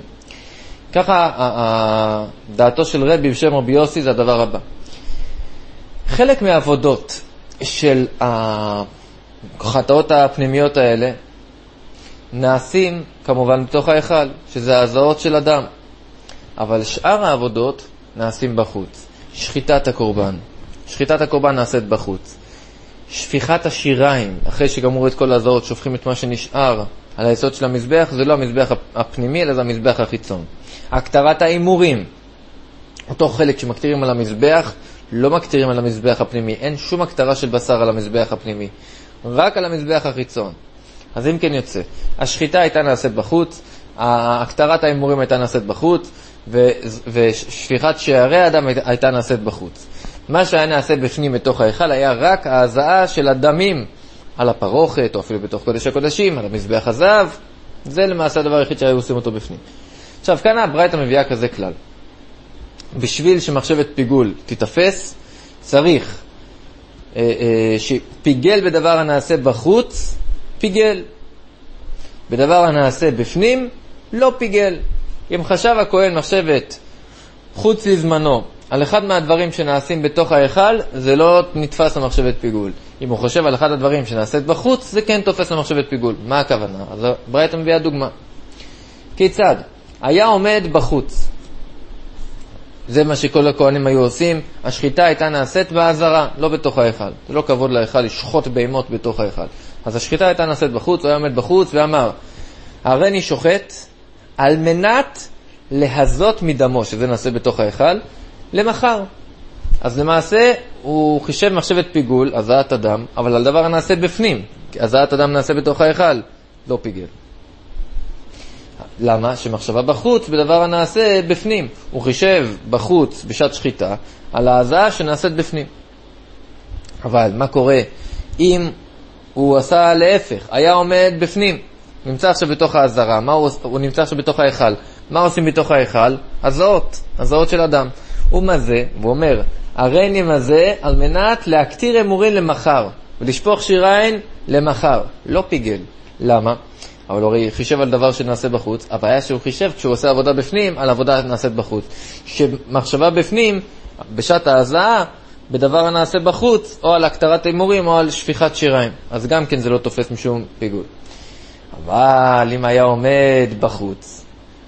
ככה דעתו של רבי בשם רבי יוסי זה הדבר הבא. חלק מהעבודות של החטאות הפנימיות האלה נעשים כמובן בתוך ההיכל, שזה ההזעות של אדם. אבל שאר העבודות נעשים בחוץ. שחיטת הקורבן. שחיטת הקורבן נעשית בחוץ. שפיכת השיריים, אחרי שגמרו את כל ההזעות, שופכים את מה שנשאר על היסוד של המזבח, זה לא המזבח הפנימי, אלא זה המזבח החיצון. הקטרת האימורים, אותו חלק שמקטירים על המזבח, לא מקטירים על המזבח הפנימי. אין שום הקטרה של בשר על המזבח הפנימי. רק על המזבח החיצון. אז אם כן יוצא, השחיטה הייתה נעשית בחוץ, הקטרת האימורים הייתה נעשית בחוץ, ו- ושפיכת שערי האדם הייתה נעשית בחוץ. מה שהיה נעשה בפנים בתוך ההיכל היה רק ההזעה של הדמים על הפרוכת, או אפילו בתוך קודש הקודשים, על המזבח הזהב. זה למעשה הדבר היחיד שהיו עושים אותו בפנים. עכשיו, כאן הברייתא מביאה כזה כלל. בשביל שמחשבת פיגול תתפס, צריך אה, אה, שפיגל בדבר הנעשה בחוץ, פיגל. בדבר הנעשה בפנים, לא פיגל. אם חשב הכהן מחשבת חוץ לזמנו על אחד מהדברים שנעשים בתוך ההיכל, זה לא נתפס למחשבת פיגול. אם הוא חושב על אחד הדברים שנעשית בחוץ, זה כן תופס למחשבת פיגול. מה הכוונה? אז ברייתא מביאה דוגמה. כיצד? היה עומד בחוץ. זה מה שכל הכהנים היו עושים. השחיטה הייתה נעשית בעזרה, לא בתוך ההיכל. זה לא כבוד להיכל לשחוט בהמות בתוך ההיכל. אז השחיטה הייתה נעשית בחוץ, הוא היה עומד בחוץ ואמר, הריני שוחט על מנת להזות מדמו, שזה נעשה בתוך ההיכל, למחר. אז למעשה הוא חישב מחשבת פיגול, הזעת אדם, אבל על דבר נעשה בפנים. הזעת אדם נעשה בתוך ההיכל, לא פיגל. למה? שמחשבה בחוץ בדבר הנעשה בפנים. הוא חישב בחוץ בשעת שחיטה על ההזעה שנעשית בפנים. אבל מה קורה אם הוא עשה להפך? היה עומד בפנים, נמצא עכשיו בתוך ההזרה. מה הוא, הוא נמצא עכשיו בתוך ההיכל. מה עושים בתוך ההיכל? הזעות, הזעות של אדם. הוא מזה, הוא אומר, הריני מזה על מנת להקטיר אמורים למחר ולשפוך שיריים למחר. לא פיגל. למה? אבל הוא חישב על דבר שנעשה בחוץ. הבעיה שהוא חישב כשהוא עושה עבודה בפנים על עבודה נעשית בחוץ. שמחשבה בפנים, בשעת ההזעה, בדבר הנעשה בחוץ, או על הקטרת אמורים או על שפיכת שיריים. אז גם כן זה לא תופס משום פיגול. אבל אם היה עומד בחוץ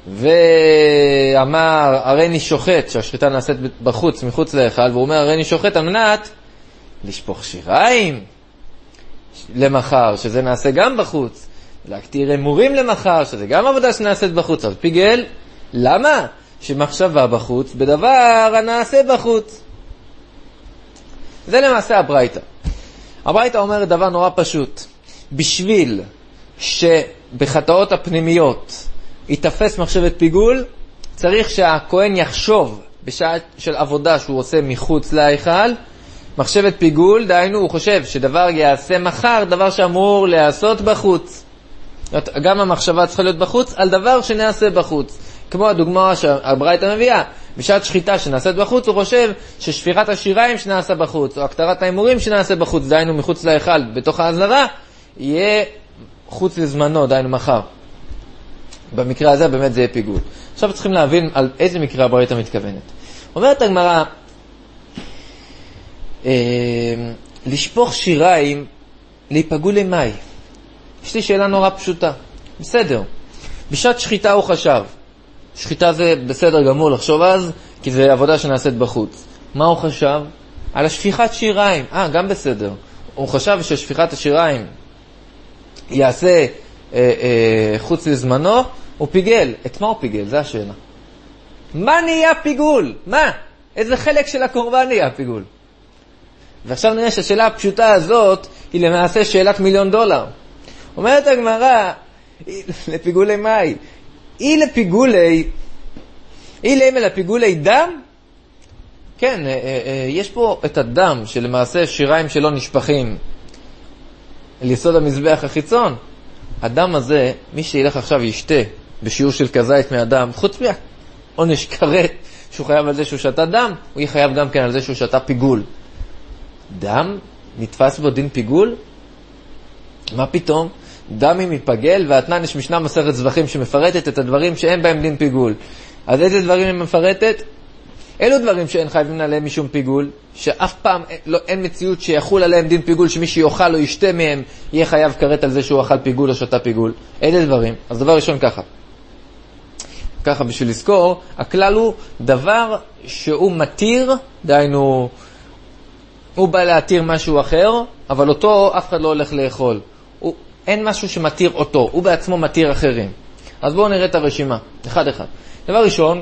ואמר הריני שוחט, שהשחיטה נעשית בחוץ, מחוץ להיכל, והוא אומר הריני שוחט על מנת לשפוך שיריים למחר, שזה נעשה גם בחוץ, להקטיר אמורים למחר, שזה גם עבודה שנעשית בחוץ, אז פיגל. למה? שמחשבה בחוץ בדבר הנעשה בחוץ. זה למעשה הברייתא. הברייתא אומרת דבר נורא פשוט. בשביל שבחטאות הפנימיות יתפס מחשבת פיגול, צריך שהכהן יחשוב בשעה של עבודה שהוא עושה מחוץ להיכל, מחשבת פיגול, דהיינו הוא חושב שדבר יעשה מחר, דבר שאמור לעשות בחוץ. גם המחשבה צריכה להיות בחוץ על דבר שנעשה בחוץ. כמו הדוגמה שהברייתא מביאה, בשעת שחיטה שנעשית בחוץ, הוא חושב ששפירת השיריים שנעשה בחוץ, או הקטרת האימורים שנעשה בחוץ, דהיינו מחוץ להיכל, בתוך העזרה, יהיה חוץ לזמנו, דהיינו מחר. במקרה הזה באמת זה יהיה פיגול. עכשיו צריכים להבין על איזה מקרה הברייתא מתכוונת. אומרת הגמרא, אה, לשפוך שיריים להיפגעו למאי. יש לי שאלה נורא פשוטה. בסדר. בשעת שחיטה הוא חשב. שחיטה זה בסדר גמור לחשוב אז, כי זה עבודה שנעשית בחוץ. מה הוא חשב? על השפיכת שיריים. אה, גם בסדר. הוא חשב ששפיכת השיריים יעשה אה, אה, חוץ לזמנו, הוא פיגל. את מה הוא פיגל? זה השאלה. מה נהיה פיגול? מה? איזה חלק של הקורבן נהיה פיגול? ועכשיו נראה שהשאלה הפשוטה הזאת היא למעשה שאלת מיליון דולר. אומרת הגמרא, לפיגולי מאי, היא לפיגולי, היא להם לפיגולי דם? כן, יש פה את הדם שלמעשה שיריים שלא נשפכים על יסוד המזבח החיצון. הדם הזה, מי שילך עכשיו ישתה בשיעור של כזית מהדם, חוץ מהעונש כרת שהוא חייב על זה שהוא שתה דם, הוא יהיה חייב גם כן על זה שהוא שתה פיגול. דם? נתפס בו דין פיגול? מה פתאום? דם אם יפגל, והתנן יש משנה מסכת זבחים שמפרטת את הדברים שאין בהם דין פיגול. אז איזה דברים היא מפרטת? אלו דברים שאין חייבים עליהם משום פיגול, שאף פעם לא, אין מציאות שיחול עליהם דין פיגול, שמי שיאכל או ישתה מהם יהיה חייב קראת על זה שהוא אכל פיגול או שתה פיגול. איזה דברים? אז דבר ראשון ככה. ככה בשביל לזכור, הכלל הוא דבר שהוא מתיר, דהיינו, הוא בא להתיר משהו אחר, אבל אותו אף אחד לא הולך לאכול. הוא, אין משהו שמתיר אותו, הוא בעצמו מתיר אחרים. אז בואו נראה את הרשימה, אחד אחד. דבר ראשון,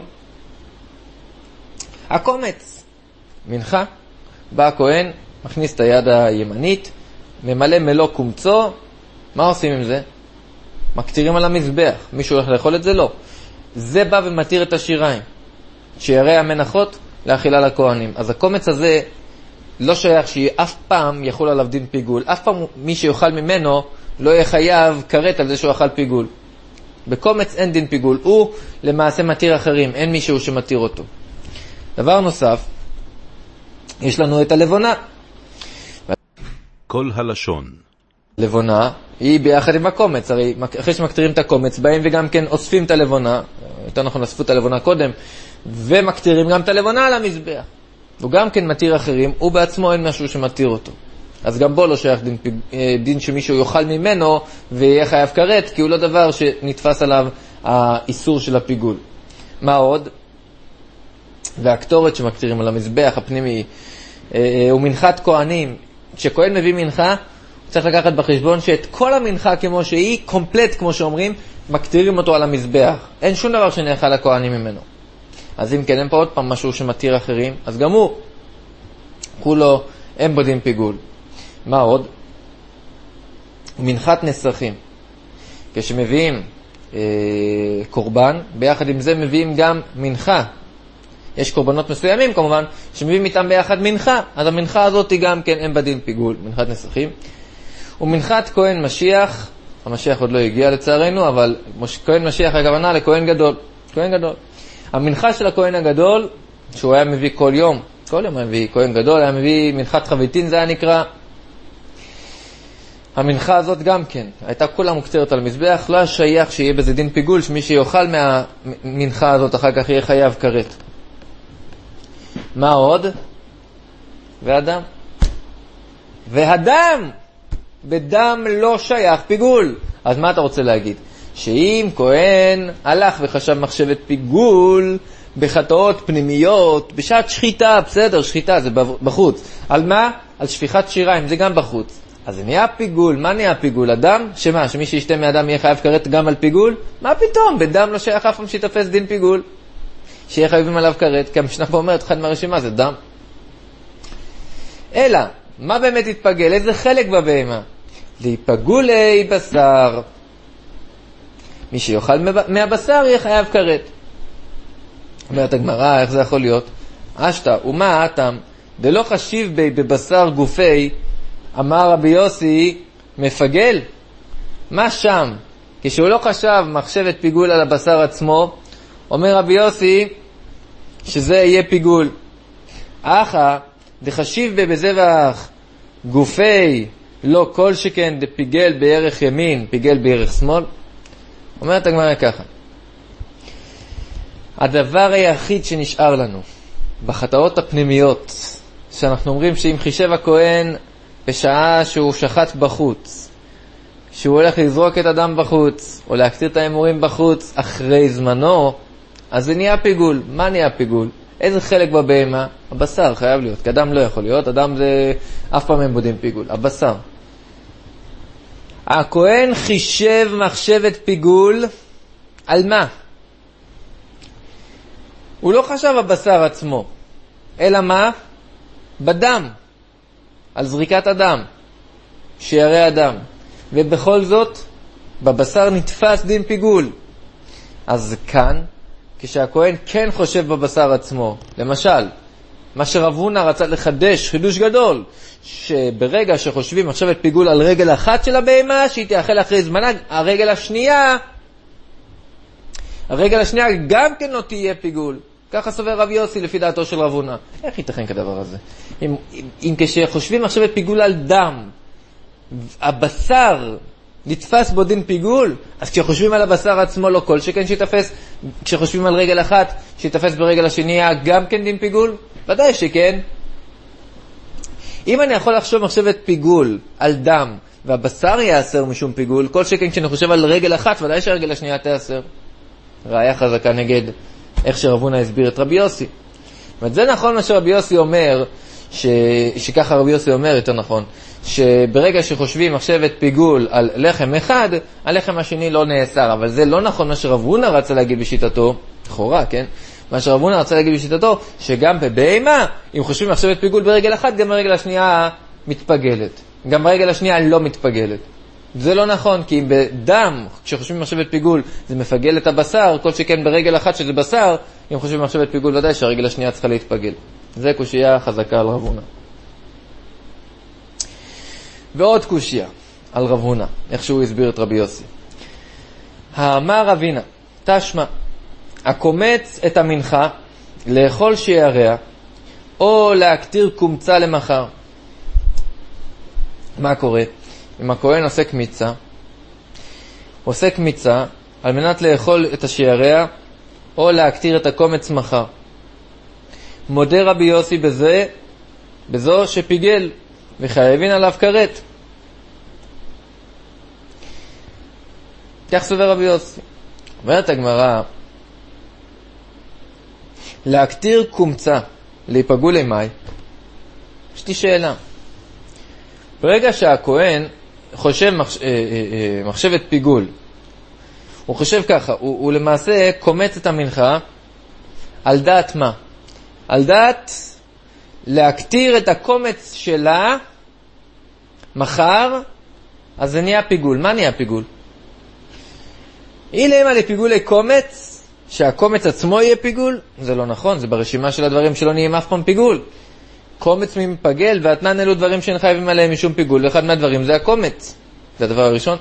הקומץ, מנחה, בא הכהן, מכניס את היד הימנית, ממלא מלוא קומצו, מה עושים עם זה? מקטירים על המזבח, מישהו הולך לאכול את זה? לא. זה בא ומתיר את השיריים, שירי המנחות לאכילה לכהנים. אז הקומץ הזה לא שייך שאף פעם יחול עליו דין פיגול, אף פעם מי שיאכל ממנו לא יהיה חייב קראת על זה שהוא אכל פיגול. בקומץ אין דין פיגול, הוא למעשה מתיר אחרים, אין מישהו שמתיר אותו. דבר נוסף, יש לנו את הלבונה. כל הלשון. לבונה היא ביחד עם הקומץ, הרי אחרי שמקטירים את הקומץ, באים וגם כן אוספים את הלבונה, יותר נכון אספו את הלבונה קודם, ומקטירים גם את הלבונה על המזבח. הוא גם כן מתיר אחרים, הוא בעצמו אין משהו שמתיר אותו. אז גם בו לא שייך דין, דין שמישהו יאכל ממנו ויהיה חייב קראת, כי הוא לא דבר שנתפס עליו האיסור של הפיגול. מה עוד? והקטורת שמקטירים על המזבח הפנימי הוא מנחת כהנים. כשכהן מביא מנחה, הוא צריך לקחת בחשבון שאת כל המנחה כמו שהיא, קומפלט כמו שאומרים, מקטירים אותו על המזבח. אין שום דבר שנאכל לכהנים ממנו. אז אם כן, אין פה עוד פעם משהו שמתיר אחרים, אז גם הוא, כולו, אין בו דין פיגול. מה עוד? מנחת נסכים. כשמביאים אה, קורבן, ביחד עם זה מביאים גם מנחה. יש קורבנות מסוימים כמובן, שמביאים איתם ביחד מנחה, אז המנחה הזאת היא גם כן אין בדין פיגול, מנחת נסכים. ומנחת כהן משיח, המשיח עוד לא הגיע לצערנו, אבל כהן משיח הכוונה לכהן גדול. כהן גדול. המנחה של הכהן הגדול, שהוא היה מביא כל יום, כל יום היה מביא כהן גדול, היה מביא מנחת חביתין, זה היה נקרא. המנחה הזאת גם כן, הייתה כולה מוקצרת על מזבח, לא שייך שיהיה בזה דין פיגול, שמי שיוכל מהמנחה הזאת אחר כך יהיה חייב קראת. מה עוד? והדם. והדם! בדם לא שייך פיגול. אז מה אתה רוצה להגיד? שאם כהן הלך וחשב מחשבת פיגול בחטאות פנימיות, בשעת שחיטה, בסדר, שחיטה זה בחוץ. על מה? על שפיכת שיריים, זה גם בחוץ. אז זה נהיה פיגול. מה נהיה פיגול? אדם? שמה? שמי שישתה מאדם יהיה חייב קראת גם על פיגול? מה פתאום? בדם לא שייך אף פעם שיתפס דין פיגול. שיהיה חייבים עליו קראת, כי המשנה פה אומרת, אחד מהרשימה זה דם. אלא, מה באמת יתפגל? איזה חלק בבהמה? להיפגולי בשר. מי שיאכל מהבשר יהיה חייב כרת. אומרת הגמרא, איך זה יכול להיות? אשתא, ומה אתם? דלא חשיב בי בבשר גופי, אמר רבי יוסי, מפגל? מה שם? כשהוא לא חשב מחשבת פיגול על הבשר עצמו, אומר רבי יוסי שזה יהיה פיגול. אחא, דחשיב בי בזבח גופי, לא כל שכן דפיגל בערך ימין, פיגל בערך שמאל. אומרת הגמרא ככה, הדבר היחיד שנשאר לנו בחטאות הפנימיות, שאנחנו אומרים שאם חישב הכהן בשעה שהוא שחט בחוץ, שהוא הולך לזרוק את הדם בחוץ, או להקטיר את האמורים בחוץ אחרי זמנו, אז זה נהיה פיגול. מה נהיה פיגול? איזה חלק בבהמה? הבשר חייב להיות, כי אדם לא יכול להיות, אדם זה אף פעם הם בודים פיגול, הבשר. הכהן חישב מחשבת פיגול על מה? הוא לא חשב הבשר עצמו, אלא מה? בדם, על זריקת הדם, שירי הדם. ובכל זאת, בבשר נתפס דין פיגול. אז כאן, כשהכהן כן חושב בבשר עצמו, למשל, מה שרב הונא רצה לחדש, חידוש גדול, שברגע שחושבים מחשבת פיגול על רגל אחת של הבהמה, שהיא תאכל אחרי זמנה, הרגל השנייה, הרגל השנייה גם כן לא תהיה פיגול. ככה סובר רב יוסי לפי דעתו של רב הונא. איך ייתכן כדבר הזה? אם, אם, אם כשחושבים מחשבת פיגול על דם, הבשר נתפס בו דין פיגול, אז כשחושבים על הבשר עצמו לא כל שכן שיתפס, כשחושבים על רגל אחת שיתפס ברגל השנייה גם כן דין פיגול? ודאי שכן. אם אני יכול לחשוב מחשבת פיגול על דם והבשר יאסר משום פיגול, כל שכן כשאני חושב על רגל אחת ודאי שהרגל השנייה תאסר. ראיה חזקה נגד איך שרב הונא הסביר את רבי יוסי. וזה נכון מה שרבי יוסי אומר, ש... שככה רבי יוסי אומר יותר נכון, שברגע שחושבים מחשבת פיגול על לחם אחד, הלחם השני לא נאסר. אבל זה לא נכון מה שרב הונא רצה להגיד בשיטתו, לכאורה, כן? מה שרב הונא רצה להגיד בשיטתו, שגם בבהמה, אם חושבים מחשבת פיגול ברגל אחת, גם ברגל השנייה מתפגלת. גם ברגל השנייה לא מתפגלת. זה לא נכון, כי אם בדם, כשחושבים מחשבת פיגול, זה מפגל את הבשר, כל שכן ברגל אחת שזה בשר, אם חושבים מחשבת פיגול, ודאי שהרגל השנייה צריכה להתפגל. זה קושיה חזקה על רב הונא. ועוד קושיה על רב הונא, איך שהוא הסביר את רבי יוסי. האמר רבינה, תשמע, הקומץ את המנחה, לאכול שירע, או להקטיר קומצה למחר. מה קורה? אם הכהן עושה קמיצה, עושה קמיצה על מנת לאכול את השירע, או להקטיר את הקומץ מחר. מודה רבי יוסי בזה, בזו שפיגל, וחייבין עליו כרת. כך סובר רבי יוסי. אומרת הגמרא, להקטיר קומצה, להיפגעו למי? יש לי שאלה. ברגע שהכהן חושב מחש... מחשבת פיגול, הוא חושב ככה, הוא, הוא למעשה קומץ את המנחה על דעת מה? על דעת להקטיר את הקומץ שלה מחר, אז זה נהיה פיגול. מה נהיה פיגול? אילמה לפיגולי קומץ, שהקומץ עצמו יהיה פיגול? זה לא נכון, זה ברשימה של הדברים שלא נהיה אף פעם פיגול. קומץ מפגל ואתנן אלו דברים שאין חייבים עליהם משום פיגול, ואחד מהדברים זה הקומץ, זה הדבר הראשון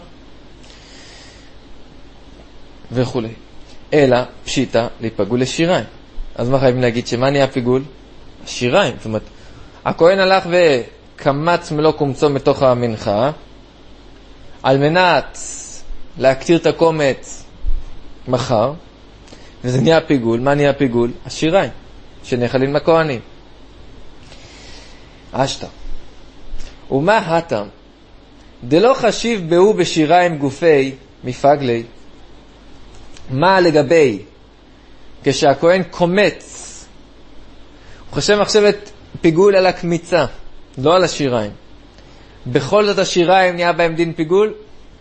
וכו'. אלא פשיטה להיפגעו לשיריים. אז מה חייבים להגיד? שמה נהיה פיגול? השיריים. זאת אומרת, הכהן הלך וקמץ מלוא קומצו מתוך המנחה על מנת להקטיר את הקומץ מחר, וזה נהיה פיגול. מה נהיה פיגול? השיריים שנאכלים מהכהנים. אשתא, ומה הטעם? דלא חשיב בהו בשיריים גופי מפגלי. מה לגבי כשהכהן קומץ, הוא חושב מחשבת פיגול על הקמיצה, לא על השיריים, בכל זאת השיריים נהיה בהם דין פיגול?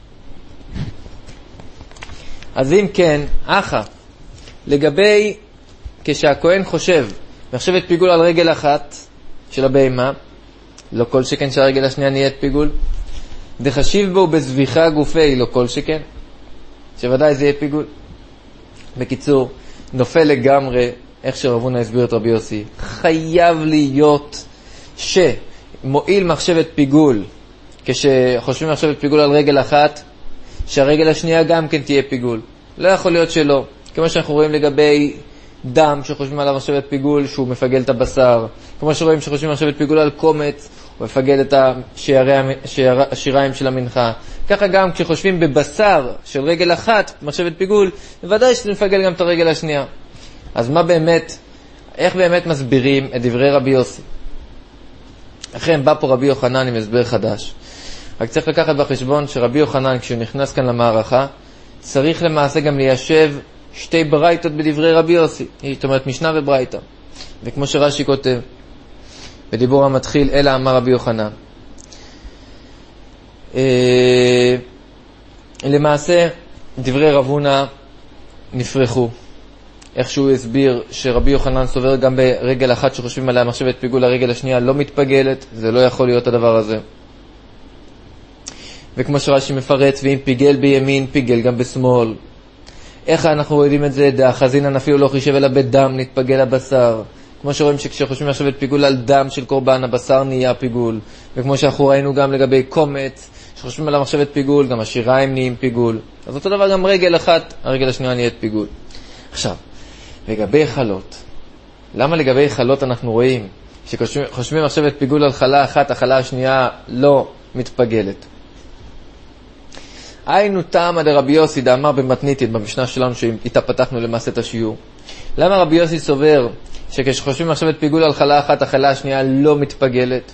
אז אם כן, אחא, לגבי כשהכהן חושב מחשבת פיגול על רגל אחת של הבהמה, לא כל שכן שהרגל השנייה נהיית פיגול. דחשיב בו בזביחה גופי, לא כל שכן, שוודאי זה יהיה פיגול. בקיצור, נופל לגמרי, איך שרב הונא הסביר את רבי יוסי, חייב להיות שמועיל מחשבת פיגול, כשחושבים מחשבת פיגול על רגל אחת, שהרגל השנייה גם כן תהיה פיגול. לא יכול להיות שלא. כמו שאנחנו רואים לגבי דם, שחושבים עליו מחשבת פיגול, שהוא מפגל את הבשר. כמו שרואים שחושבים מחשבת פיגול על קומץ, הוא מפגל את השיריים של המנחה. ככה גם כשחושבים בבשר של רגל אחת, מחשבת פיגול, בוודאי שזה מפגל גם את הרגל השנייה. אז מה באמת, איך באמת מסבירים את דברי רבי יוסי? לכן בא פה רבי יוחנן עם הסבר חדש. רק צריך לקחת בחשבון שרבי יוחנן, כשהוא נכנס כאן למערכה, צריך למעשה גם ליישב שתי ברייתות בדברי רבי יוסי. זאת אומרת, משנה וברייתא. וכמו שרש"י כותב, בדיבור המתחיל, אלא אמר רבי יוחנן. אה, למעשה, דברי רב הונא נפרחו. איך שהוא הסביר שרבי יוחנן סובר גם ברגל אחת שחושבים עליה מחשבת פיגול, הרגל השנייה לא מתפגלת, זה לא יכול להיות הדבר הזה. וכמו שרש"י מפרט, ואם פיגל בימין, פיגל גם בשמאל. איך אנחנו יודעים את זה? דאחזינן אפילו לא חישב אלא בדם נתפגל הבשר. כמו שרואים שכשחושבים מחשבת פיגול על דם של קורבן, הבשר נהיה פיגול. וכמו שאנחנו ראינו גם לגבי קומץ, שחושבים על מחשבת פיגול, גם השיריים נהיים פיגול. אז אותו דבר גם רגל אחת, הרגל השנייה נהיית פיגול. עכשיו, לגבי חלות. למה לגבי חלות אנחנו רואים שחושבים מחשבת פיגול על חלה אחת, החלה השנייה לא מתפגלת? היינו טעמא דרבי יוסי דאמר במתניתין, במשנה שלנו שאיתה פתחנו למעשה את השיעור. למה רבי יוסי סובר שכשחושבים מחשבת פיגול על חלה אחת, החלה השנייה לא מתפגלת?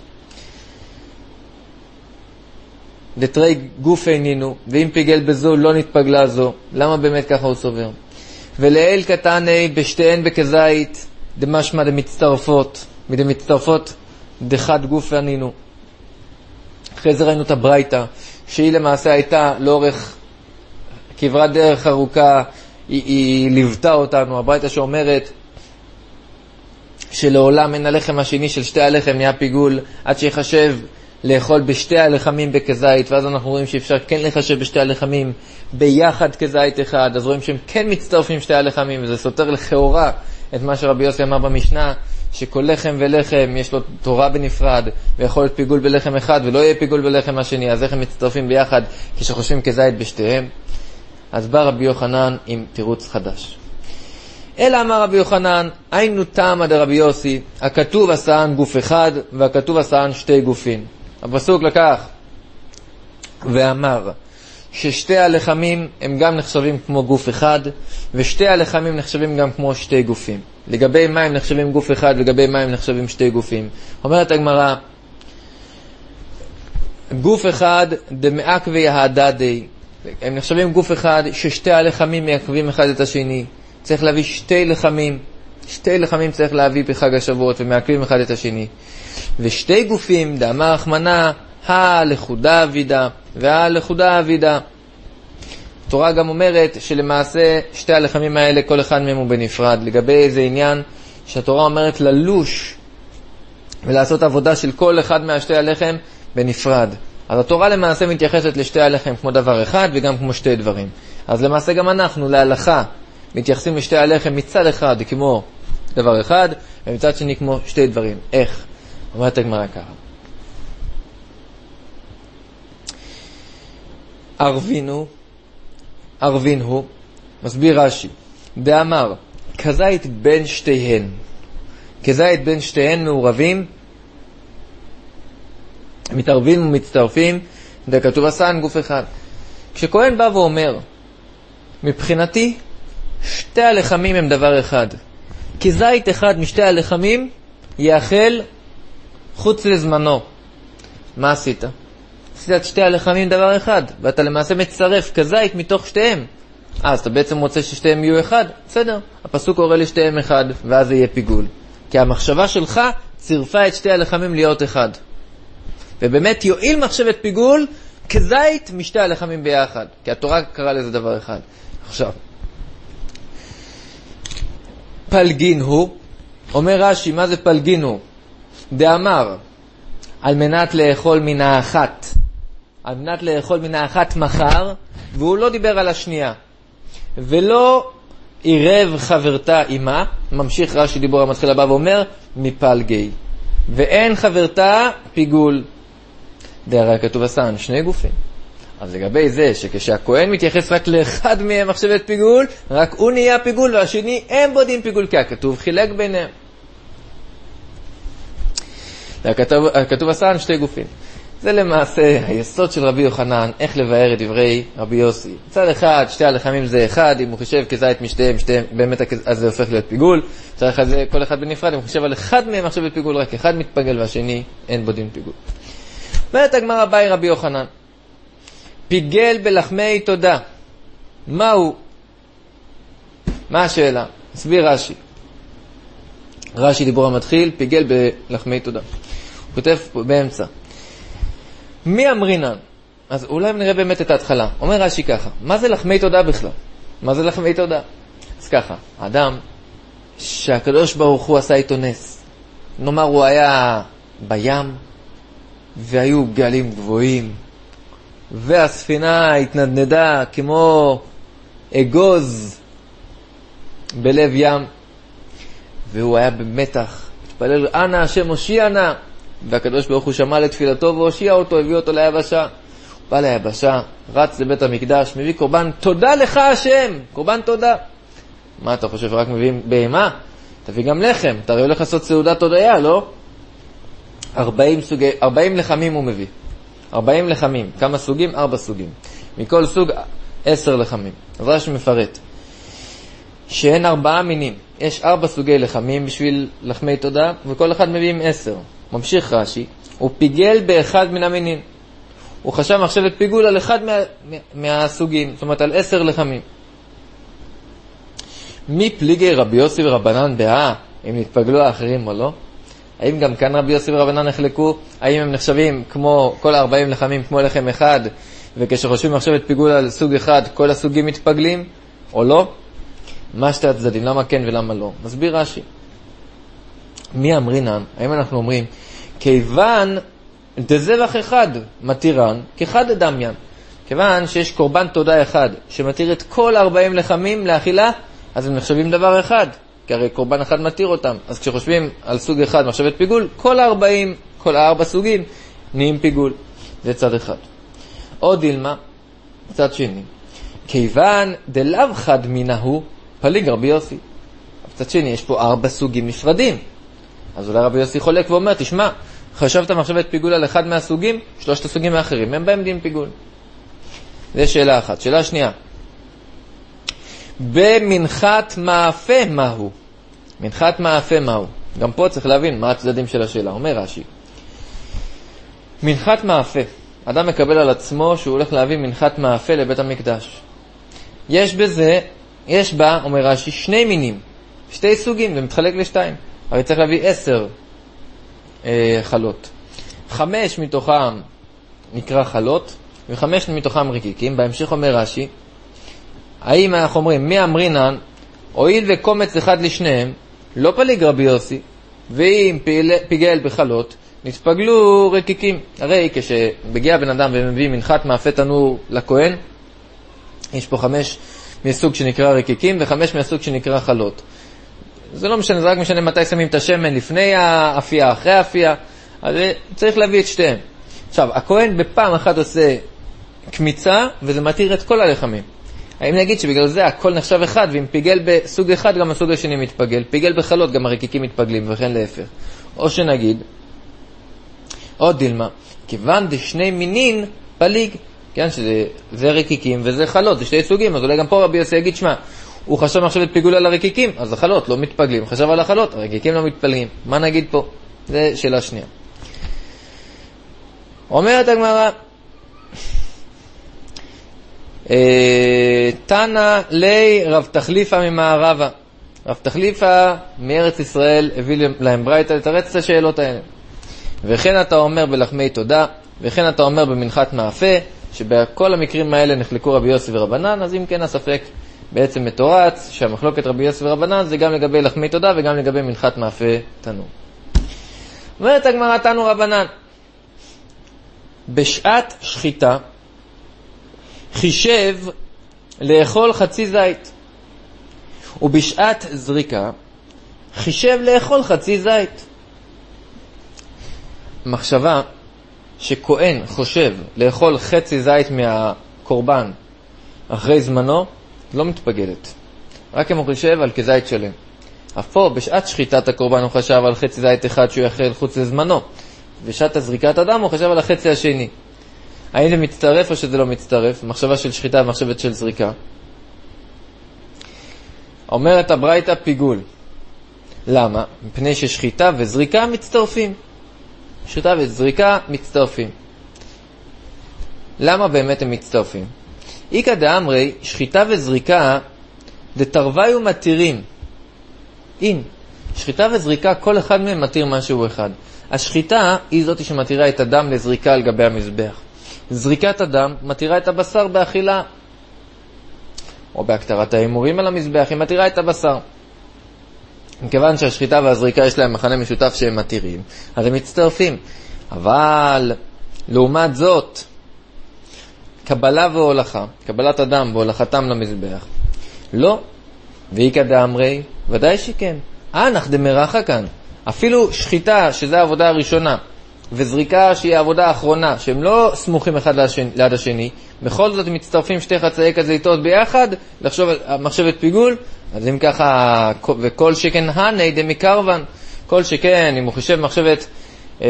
דתרי גוף אינינו, ואם פיגל בזו לא נתפגלה זו. למה באמת ככה הוא סובר? ולאל קטני בשתיהן בכזית דמשמע דמצטרפות, מדמצטרפות דחד גוף ענינו. אחרי זה ראינו את הברייתא, שהיא למעשה הייתה לאורך כברת דרך ארוכה, היא, היא ליוותה אותנו. הברייתא שאומרת שלעולם אין הלחם השני של שתי הלחם נהיה פיגול, עד שיחשב לאכול בשתי הלחמים בכזית, ואז אנחנו רואים שאפשר כן לחשב בשתי הלחמים ביחד כזית אחד, אז רואים שהם כן מצטרפים שתי הלחמים, וזה סותר לכאורה את מה שרבי יוסי אמר במשנה, שכל לחם ולחם יש לו תורה בנפרד, ויכול להיות פיגול בלחם אחד ולא יהיה פיגול בלחם השני, אז איך הם מצטרפים ביחד כשחושבים כזית בשתיהם? אז בא רבי יוחנן עם תירוץ חדש. אלא אמר רבי יוחנן, היינו טעמא דרבי יוסי, הכתוב עשאן גוף אחד והכתוב עשאן שתי גופים. הפסוק לקח ואמר ששתי הלחמים הם גם נחשבים כמו גוף אחד, ושתי הלחמים נחשבים גם כמו שתי גופים. לגבי מה הם נחשבים גוף אחד, לגבי מה הם נחשבים שתי גופים. אומרת הגמרא, גוף אחד דמעכבי ההדדי, הם נחשבים גוף אחד ששתי הלחמים מעכבים אחד את השני. צריך להביא שתי לחמים, שתי לחמים צריך להביא בחג השבועות ומעכבים אחד את השני. ושתי גופים, דאמר רחמנא, הלכודה אבידה והלכודה אבידה. התורה גם אומרת שלמעשה שתי הלחמים האלה כל אחד מהם הוא בנפרד. לגבי איזה עניין שהתורה אומרת ללוש ולעשות עבודה של כל אחד מהשתי הלחם בנפרד. אז התורה למעשה מתייחסת לשתי הלחם כמו דבר אחד וגם כמו שתי דברים. אז למעשה גם אנחנו להלכה מתייחסים לשתי הלחם מצד אחד כמו דבר אחד ומצד שני כמו שתי דברים. איך? אומרת הגמרא ככה. ערבינו, ערבין הוא, מסביר רש"י, דאמר, כזית בין שתיהן, כזית בין שתיהן מעורבים, מתערבים ומצטרפים, זה כתוב עשאן גוף אחד. כשכהן בא ואומר, מבחינתי, שתי הלחמים הם דבר אחד. כזית אחד משתי הלחמים יאכל חוץ לזמנו. מה עשית? עשית את שתי הלחמים דבר אחד, ואתה למעשה מצטרף כזית מתוך שתיהם. אז אתה בעצם רוצה ששתיהם יהיו אחד? בסדר. הפסוק קורא לשתיהם אחד, ואז זה יהיה פיגול. כי המחשבה שלך צירפה את שתי הלחמים להיות אחד. ובאמת יועיל מחשבת פיגול כזית משתי הלחמים ביחד. כי התורה קרא לזה דבר אחד. עכשיו, פלגין הוא, אומר רש"י, מה זה פלגין הוא? דאמר, על מנת לאכול מן האחת. על מנת לאכול מן האחת מחר, והוא לא דיבר על השנייה. ולא עירב חברתה אימה, ממשיך רש"י דיבור המתחיל הבא ואומר, מפלגי. ואין חברתה פיגול. דהרי כתוב עשן, שני גופים. אז לגבי זה שכשהכהן מתייחס רק לאחד מהם מחשבת פיגול, רק הוא נהיה פיגול והשני הם בודין פיגול, כי הכתוב חילק ביניהם. הכתוב, הכתוב עשן, שתי גופים. זה למעשה היסוד של רבי יוחנן, איך לבאר את דברי רבי יוסי. מצד אחד, שתי הלחמים זה אחד, אם הוא חושב כזית משתיהם, שתיהם, באמת אז זה הופך להיות פיגול. מצד אחד זה כל אחד בנפרד, אם הוא חושב על אחד מהם מחשבת פיגול, רק אחד מתפגל והשני אין בודין פיגול. ואת הגמרא באי רבי יוחנן. פיגל בלחמי תודה. מהו? מה השאלה? הסביר רש"י. רש"י דיבור המתחיל, פיגל בלחמי תודה. הוא כותב באמצע. מי אמרינן? אז אולי נראה באמת את ההתחלה. אומר רש"י ככה, מה זה לחמי תודה בכלל? מה זה לחמי תודה? אז ככה, האדם שהקדוש ברוך הוא עשה איתו נס. נאמר הוא היה בים, והיו גלים גבוהים, והספינה התנדנדה כמו אגוז בלב ים, והוא היה במתח, התפלל, אנא השם הושיע נא, והקדוש ברוך הוא שמע לתפילתו והושיע אותו, הביא אותו ליבשה. הוא בא ליבשה, רץ לבית המקדש, מביא קורבן, תודה לך השם, קורבן תודה. מה אתה חושב, רק מביאים בהמה? תביא גם לחם, אתה הולך לעשות סעודת תודיה, לא? ארבעים סוגי, ארבעים לחמים הוא מביא. ארבעים לחמים. כמה סוגים? ארבע סוגים. מכל סוג, עשר לחמים. אז רש"י מפרט. שאין ארבעה מינים. יש ארבע סוגי לחמים בשביל לחמי תודה, וכל אחד מביאים עשר. ממשיך רש"י. הוא פיגל באחד מן המינים. הוא חשב מחשבת פיגול על אחד מה, מהסוגים. זאת אומרת, על עשר לחמים. מי פליגי רבי יוסי ורבנן בה, אם נתפגלו האחרים או לא? האם גם כאן רבי יוסי ורבנן נחלקו? האם הם נחשבים כמו כל ה-ארבעים לחמים כמו לחם אחד, וכשחושבים מחשבת פיגול על סוג אחד כל הסוגים מתפגלים או לא? מה שתי הצדדים? למה כן ולמה לא? מסביר רש"י. מי אמרינן? האם אנחנו אומרים כיוון דזבח אחד מתירן כחד דמיין, כיוון שיש קורבן תודה אחד שמתיר את כל ארבעים לחמים לאכילה, אז הם נחשבים דבר אחד, כי הרי קורבן אחד מתיר אותם. אז כשחושבים על סוג אחד מחשבת פיגול, כל הארבעים, כל הארבע סוגים נהיים פיגול. זה צד אחד. עוד דילמה, צד שני. כיוון דלאו חד מינהו פליג רבי יוסי. צד שני, יש פה ארבע סוגים נפרדים. אז אולי רבי יוסי חולק ואומר, תשמע, חשבת מחשבת פיגול על אחד מהסוגים, שלושת הסוגים האחרים, הם בהם דין פיגול. זה שאלה אחת. שאלה שנייה. במנחת מאפה מהו? מנחת מאפה מהו? גם פה צריך להבין מה הצדדים של השאלה. אומר רש"י, מנחת מאפה, אדם מקבל על עצמו שהוא הולך להביא מנחת מאפה לבית המקדש. יש בזה, יש בה, אומר רש"י, שני מינים, שתי סוגים, זה מתחלק לשתיים. הרי צריך להביא עשר אה, חלות. חמש מתוכם נקרא חלות, וחמש מתוכם רקיקים. בהמשך אומר רש"י, האם אנחנו אומרים, מי אמרינן, הואיל וקומץ אחד לשניהם, לא פליג רבי יוסי, ואם פיגל בחלות, נתפגלו רקיקים. הרי כשבגיע בן אדם ומביא מנחת מאפה תנור לכהן, יש פה חמש מסוג שנקרא רקיקים, וחמש מהסוג שנקרא חלות. זה לא משנה, זה רק משנה מתי שמים את השמן, לפני האפייה, אחרי האפייה, אז צריך להביא את שתיהם. עכשיו, הכהן בפעם אחת עושה קמיצה, וזה מתיר את כל הלחמים. האם נגיד שבגלל זה הכל נחשב אחד, ואם פיגל בסוג אחד גם הסוג השני מתפגל, פיגל בחלות גם הרקיקים מתפגלים, וכן להפך. או שנגיד, עוד דילמה, כיוון דשני מינין פליג, כן, שזה זה רקיקים וזה חלות, זה שתי סוגים, אז אולי גם פה רבי יוסי יגיד, שמה, הוא חשב מחשבת פיגול על הרקיקים, אז החלות לא מתפגלים, חשב על החלות, הרקיקים לא מתפגלים. מה נגיד פה? זה שאלה שנייה. אומרת הגמרא, תנא לי רב תחליפה ממערבה. רב תחליפה מארץ ישראל הביא להם ברייתא לתרץ את השאלות האלה. וכן אתה אומר בלחמי תודה, וכן אתה אומר במנחת מאפה, שבכל המקרים האלה נחלקו רבי יוסי ורבנן. אז אם כן הספק בעצם מתורץ, שהמחלוקת רבי יוסי ורבנן זה גם לגבי לחמי תודה וגם לגבי מנחת מאפה תנור. אומרת הגמרא, תנו רבנן, בשעת שחיטה חישב לאכול חצי זית, ובשעת זריקה חישב לאכול חצי זית. מחשבה שכהן חושב לאכול חצי זית מהקורבן אחרי זמנו לא מתפגלת, רק אם הוא חושב על כזית שלם. אף פה בשעת שחיטת הקורבן הוא חשב על חצי זית אחד שהוא יאכל חוץ לזמנו, בשעת הזריקת אדם הוא חשב על החצי השני. האם זה מצטרף או שזה לא מצטרף? מחשבה של שחיטה ומחשבת של זריקה. אומרת הברייתא פיגול. למה? מפני ששחיטה וזריקה מצטרפים. שחיטה וזריקה מצטרפים. למה באמת הם מצטרפים? איקא דאמרי, שחיטה וזריקה דתרווי ומתירים. אין, שחיטה וזריקה כל אחד מהם מתיר משהו אחד. השחיטה היא זאת שמתירה את הדם לזריקה על גבי המזבח. זריקת הדם מתירה את הבשר באכילה, או בהקטרת האימורים על המזבח, היא מתירה את הבשר. מכיוון שהשחיטה והזריקה יש להם מכנה משותף שהם מתירים, אז הם מצטרפים. אבל לעומת זאת, קבלה והולכה, קבלת הדם והולכתם למזבח, לא. ואיקא דאמרי, ודאי שכן. אנח דמרחה כאן. אפילו שחיטה, שזו העבודה הראשונה, וזריקה שהיא העבודה האחרונה, שהם לא סמוכים אחד ליד השני, בכל זאת מצטרפים שתי חצאי כזיתות ביחד, לחשוב על מחשבת פיגול. אז אם ככה, וכל שכן הני דמקרבן, כל שכן, אם הוא חושב מחשבת אה,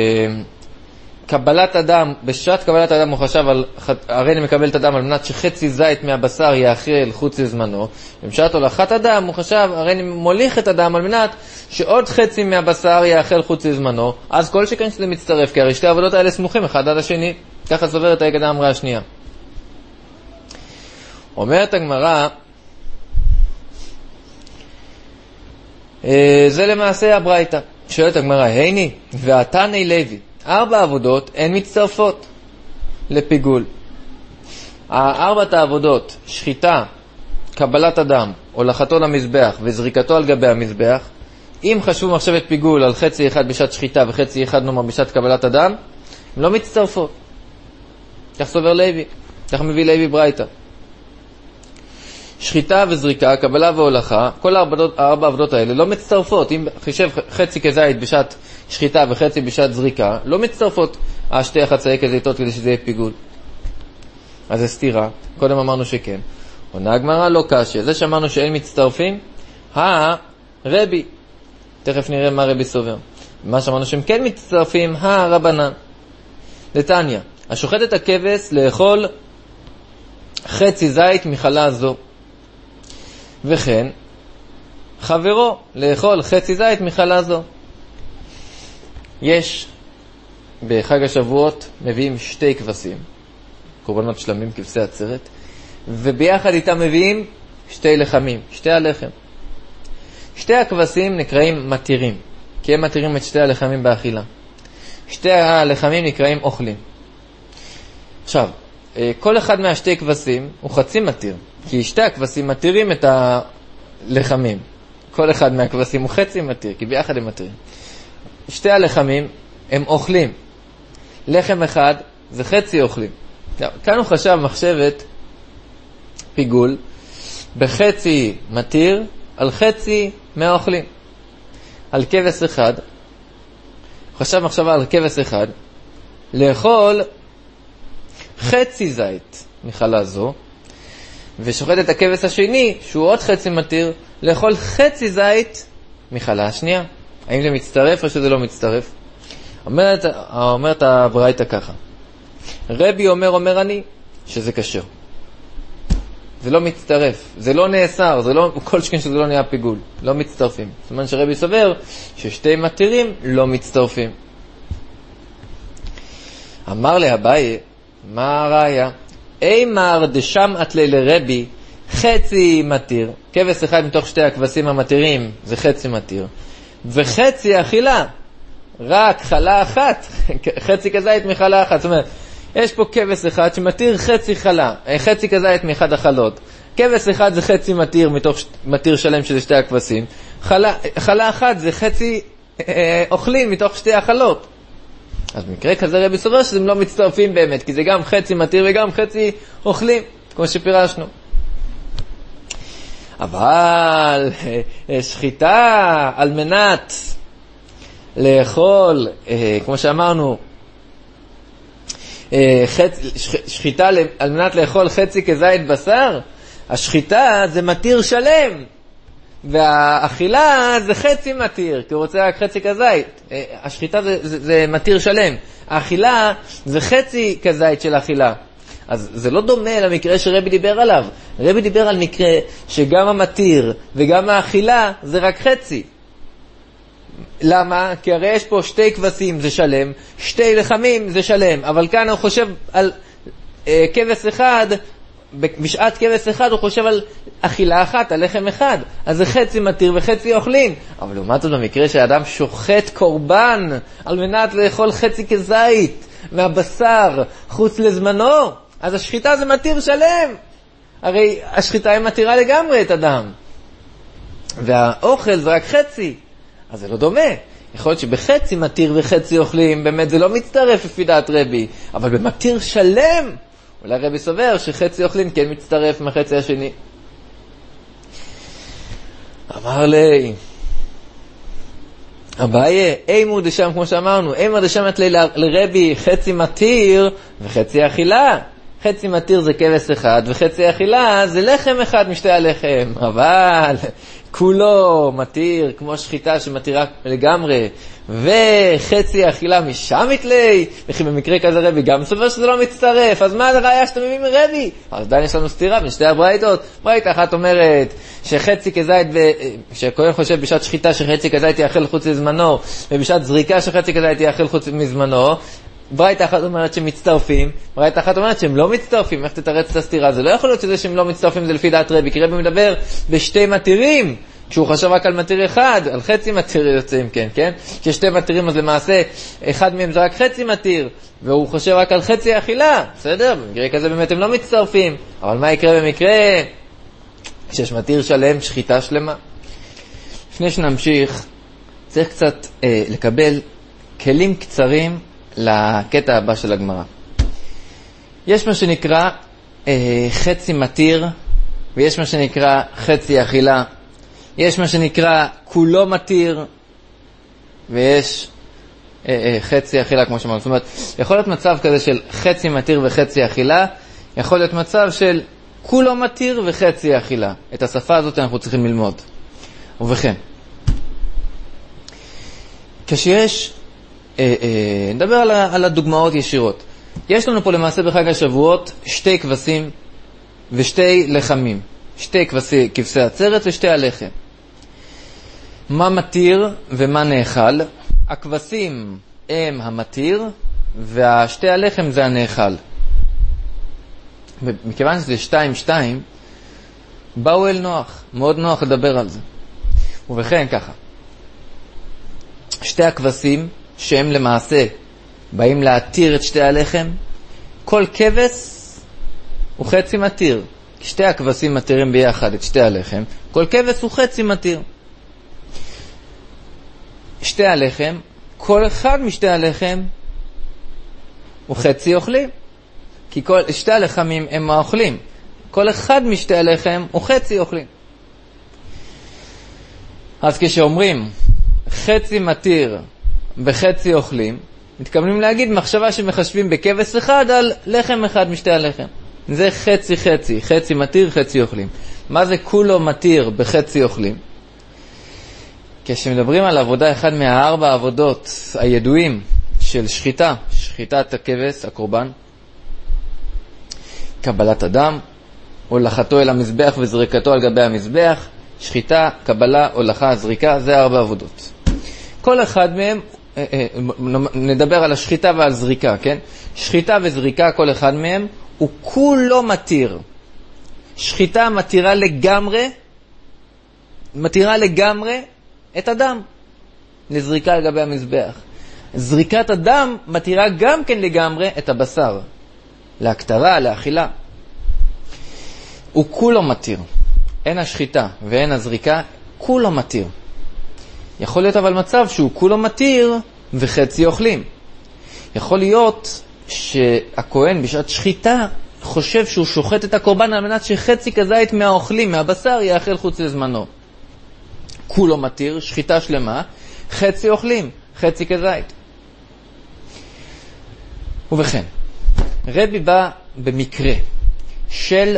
קבלת אדם, בשעת קבלת אדם הוא חשב על, הרי אני מקבל את אדם על מנת שחצי זית מהבשר יאכל חוץ לזמנו, ובשעת הולכת אדם הוא חשב, הרי אני מוליך את אדם על מנת שעוד חצי מהבשר יאכל חוץ לזמנו, אז כל שכן שזה מצטרף, כי הרי שתי העבודות האלה סמוכים אחד עד השני. ככה סוברת האיקא דאמרי השנייה. אומרת הגמרא, זה למעשה הברייתא. שואלת הגמרא, היני והתני לוי, ארבע עבודות הן מצטרפות לפיגול. הארבעת העבודות, שחיטה, קבלת אדם, הולכתו למזבח וזריקתו על גבי המזבח, אם חשבו מחשבת פיגול על חצי אחד בשעת שחיטה וחצי אחד נאמר בשעת קבלת אדם, הן לא מצטרפות. כך סובר לוי, כך מביא לוי ברייתא. שחיטה וזריקה, קבלה והולכה, כל הארבע עבודות האלה לא מצטרפות. אם חישב חצי כזית בשעת שחיטה וחצי בשעת זריקה, לא מצטרפות השתי החצאי כזיתות כדי שזה יהיה פיגול. אז זה סתירה. קודם אמרנו שכן. עונה הגמרא לא קשה. זה שאמרנו שאין מצטרפים, הרבי. תכף נראה מה רבי סובר. מה שאמרנו שהם כן מצטרפים, הרבנן. לתניא, השוחט את הכבש לאכול חצי זית מחלה זו, וכן חברו לאכול חצי זית מחלה זו. יש בחג השבועות מביאים שתי כבשים, קורבנות שלמים, כבשי עצרת, וביחד איתם מביאים שתי לחמים, שתי הלחם. שתי הכבשים נקראים מתירים, כי הם מתירים את שתי הלחמים באכילה. שתי הלחמים נקראים אוכלים. עכשיו, כל אחד מהשתי כבשים הוא חצי מתיר, כי שתי הכבשים מתירים את הלחמים. כל אחד מהכבשים הוא חצי מתיר, כי ביחד הם מתירים. שתי הלחמים הם אוכלים. לחם אחד זה חצי אוכלים. כאן הוא חשב מחשבת פיגול בחצי מתיר על חצי מהאוכלים. על כבש אחד, הוא חשב מחשבה על כבש אחד, לאכול חצי זית מחלה זו, ושוחט את הכבש השני, שהוא עוד חצי מתיר, לאכול חצי זית מחלה השנייה. האם זה מצטרף או שזה לא מצטרף? אומרת, אומרת הברייתא ככה, רבי אומר אומר אני שזה כשר, זה לא מצטרף, זה לא נאסר, זה לא, כל שכן שזה לא נהיה פיגול, לא מצטרפים. זאת אומרת שרבי סובר ששתי מתירים לא מצטרפים. אמר לאביי, מה הראיה? אימר דשמעת לי לרבי חצי מתיר, כבש אחד מתוך שתי הכבשים המתירים זה חצי מתיר, וחצי אכילה, רק חלה אחת, חצי כזית מחלה אחת. זאת אומרת, יש פה כבש אחד שמתיר חצי חלה, חצי כזית מאחד החלות. כבש אחד זה חצי מתיר מתוך מתיר שלם שזה שתי הכבשים. חלה, חלה אחת זה חצי אה, אוכלים מתוך שתי החלות. אז במקרה כזה רבי סובר שזה לא מצטרפים באמת, כי זה גם חצי מתיר וגם חצי אוכלים, כמו שפירשנו. אבל שחיטה על מנת לאכול, כמו שאמרנו, שחיטה על מנת לאכול חצי כזית בשר, השחיטה זה מתיר שלם, והאכילה זה חצי מתיר, כי הוא רוצה רק חצי כזית. השחיטה זה, זה, זה מתיר שלם, האכילה זה חצי כזית של אכילה. אז זה לא דומה למקרה שרבי דיבר עליו. רבי דיבר על מקרה שגם המתיר וגם האכילה זה רק חצי. למה? כי הרי יש פה שתי כבשים זה שלם, שתי לחמים זה שלם, אבל כאן הוא חושב על אה, כבש אחד, בשעת כבש אחד הוא חושב על אכילה אחת, על לחם אחד, אז זה חצי מתיר וחצי אוכלים. אבל לעומת זאת במקרה שהאדם שוחט קורבן על מנת לאכול חצי כזית מהבשר חוץ לזמנו, אז השחיטה זה מתיר שלם. הרי השחיטה היא מתירה לגמרי את אדם, והאוכל זה רק חצי, אז זה לא דומה. יכול להיות שבחצי מתיר וחצי אוכלים, באמת זה לא מצטרף לפי דעת רבי, אבל במתיר שלם, אולי רבי סובר שחצי אוכלים כן מצטרף מהחצי השני. אמר לי, אביי, אימו דשם, כמו שאמרנו, אימו דשם את לי לרבי חצי מתיר וחצי אכילה. חצי מתיר זה כבש אחד, וחצי אכילה זה לחם אחד משתי הלחם. אבל כולו מתיר, כמו שחיטה שמתירה לגמרי, וחצי אכילה משם מתלי, וכי במקרה כזה רבי גם סובר שזה לא מצטרף. אז מה הראיה שאתם מביאים מרבי? אז עדיין יש לנו סתירה בין שתי הברייתות. ברייתה אחת אומרת שחצי כזית, ו... שכהן חושב בשעת שחיטה שחצי כזית יאכל חוץ לזמנו, ובשעת זריקה שחצי כזית יאכל חוץ מזמנו. ברייתה אחת אומרת שהם מצטרפים, ברייתה אחת אומרת שהם לא מצטרפים. איך תתרץ את הסתירה? זה לא יכול להיות שזה שהם לא מצטרפים, זה לפי דעת רבי, כי רבי מדבר בשתי מתירים, כשהוא חשב רק על מתיר אחד, על חצי מתיר יוצאים, כן, כן? כששתי מתירים, אז למעשה אחד מהם זה רק חצי מתיר, והוא חושב רק על חצי אכילה, בסדר? במקרה כזה באמת הם לא מצטרפים. אבל מה יקרה במקרה כשיש מתיר שלם, שחיטה שלמה? לפני שנמשיך, צריך קצת אה, לקבל כלים קצרים לקטע הבא של הגמרא. יש מה שנקרא אה, חצי מתיר, ויש מה שנקרא חצי אכילה. יש מה שנקרא כולו מתיר, ויש אה, אה, חצי אכילה, כמו שאמרנו. זאת אומרת, יכול להיות מצב כזה של חצי מתיר וחצי אכילה, יכול להיות מצב של כולו מתיר וחצי אכילה. את השפה הזאת אנחנו צריכים ללמוד. ובכן, כשיש אה, אה, נדבר על, על הדוגמאות ישירות. יש לנו פה למעשה בחג השבועות שתי כבשים ושתי לחמים, שתי כבשי, כבשי עצרת ושתי הלחם. מה מתיר ומה נאכל? הכבשים הם המתיר והשתי הלחם זה הנאכל. מכיוון שזה שתיים שתיים, באו אל נוח, מאוד נוח לדבר על זה. ובכן ככה, שתי הכבשים שהם למעשה באים להתיר את שתי הלחם, כל כבש הוא חצי מתיר. שתי הכבשים מתירים ביחד את שתי הלחם, כל כבש הוא חצי מתיר. שתי הלחם, כל אחד משתי הלחם הוא חצי אוכלים, כי כל, שתי הלחמים הם האוכלים, כל אחד משתי הלחם הוא חצי אוכלים. אז כשאומרים חצי מתיר וחצי אוכלים, מתכוונים להגיד מחשבה שמחשבים בכבש אחד על לחם אחד משתי הלחם. זה חצי חצי, חצי מתיר, חצי אוכלים. מה זה כולו מתיר בחצי אוכלים? כשמדברים על עבודה, אחד מהארבע עבודות הידועים של שחיטה, שחיטת הכבש, הקורבן, קבלת אדם, הולכתו אל המזבח וזריקתו על גבי המזבח, שחיטה, קבלה, הולכה, זריקה, זה ארבע עבודות. כל אחד מהם, נדבר על השחיטה ועל זריקה, כן? שחיטה וזריקה, כל אחד מהם, הוא כולו מתיר. שחיטה מתירה לגמרי, מתירה לגמרי את הדם, לזריקה על גבי המזבח. זריקת הדם מתירה גם כן לגמרי את הבשר, להקטרה, לאכילה. הוא כולו מתיר. אין השחיטה ואין הזריקה, כולו מתיר. יכול להיות אבל מצב שהוא כולו מתיר וחצי אוכלים. יכול להיות שהכהן בשעת שחיטה חושב שהוא שוחט את הקורבן על מנת שחצי כזית מהאוכלים, מהבשר, יאכל חוץ לזמנו. כולו מתיר, שחיטה שלמה, חצי אוכלים, חצי כזית. ובכן, רבי בא במקרה של,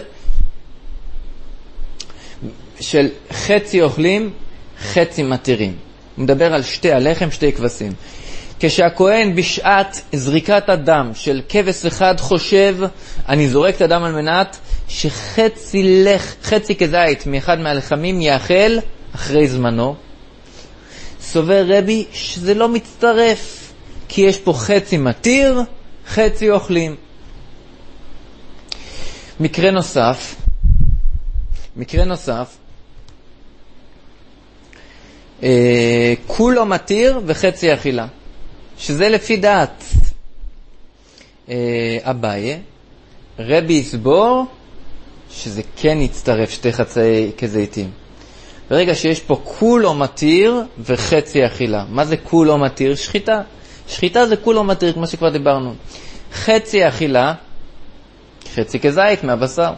של חצי אוכלים, חצי מתירים. הוא מדבר על שתי הלחם, שתי כבשים. כשהכהן בשעת זריקת הדם של כבש אחד חושב, אני זורק את הדם על מנת שחצי לח, חצי כזית מאחד מהלחמים יאכל אחרי זמנו, סובר רבי שזה לא מצטרף, כי יש פה חצי מתיר, חצי אוכלים. מקרה נוסף, מקרה נוסף, אה, כולו מתיר וחצי אכילה, שזה לפי דעת אה, אביי. רבי יסבור שזה כן יצטרף שתי חצאי כזיתים. ברגע שיש פה כולו מתיר וחצי אכילה. מה זה כולו מתיר? שחיטה. שחיטה זה כולו מתיר, כמו שכבר דיברנו. חצי אכילה, חצי כזית מהבשר.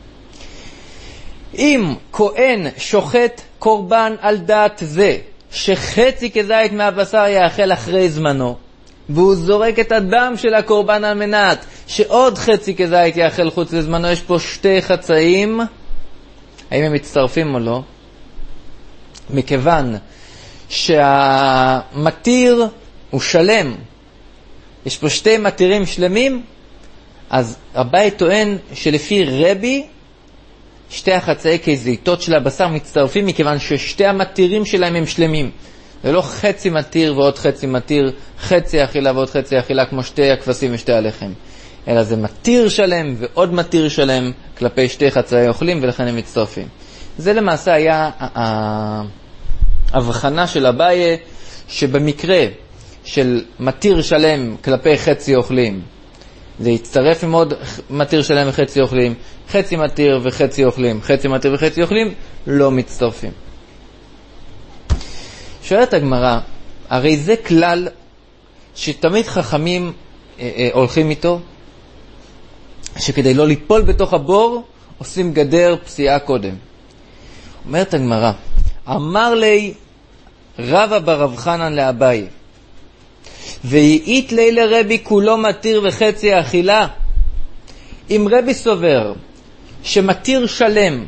אם כהן שוחט קורבן על דעת זה, שחצי כזית מהבשר יאכל אחרי זמנו, והוא זורק את הדם של הקורבן על מנת שעוד חצי כזית יאכל חוץ לזמנו, יש פה שתי חצאים, האם הם מצטרפים או לא? מכיוון שהמתיר הוא שלם, יש פה שתי מתירים שלמים, אז אביי טוען שלפי רבי שתי החצאי כזיתות של הבשר מצטרפים, מכיוון ששתי המתירים שלהם הם שלמים. זה לא חצי מתיר ועוד חצי מתיר, חצי אכילה ועוד חצי אכילה כמו שתי הכבשים ושתי הלחם, אלא זה מתיר שלם ועוד מתיר שלם כלפי שתי חצאי אוכלים, ולכן הם מצטרפים. זה למעשה היה ההבחנה של אביי, שבמקרה של מתיר שלם כלפי חצי אוכלים זה יצטרף עם עוד מתיר שלם וחצי אוכלים, חצי מתיר וחצי אוכלים, חצי מתיר וחצי אוכלים, לא מצטרפים. שואלת הגמרא, הרי זה כלל שתמיד חכמים אה, אה, הולכים איתו, שכדי לא ליפול בתוך הבור עושים גדר פסיעה קודם. אומרת הגמרא, אמר לי רבא ברב חנן לאביי, ויעית לי לרבי כולו מתיר וחצי האכילה. אם רבי סובר שמתיר שלם,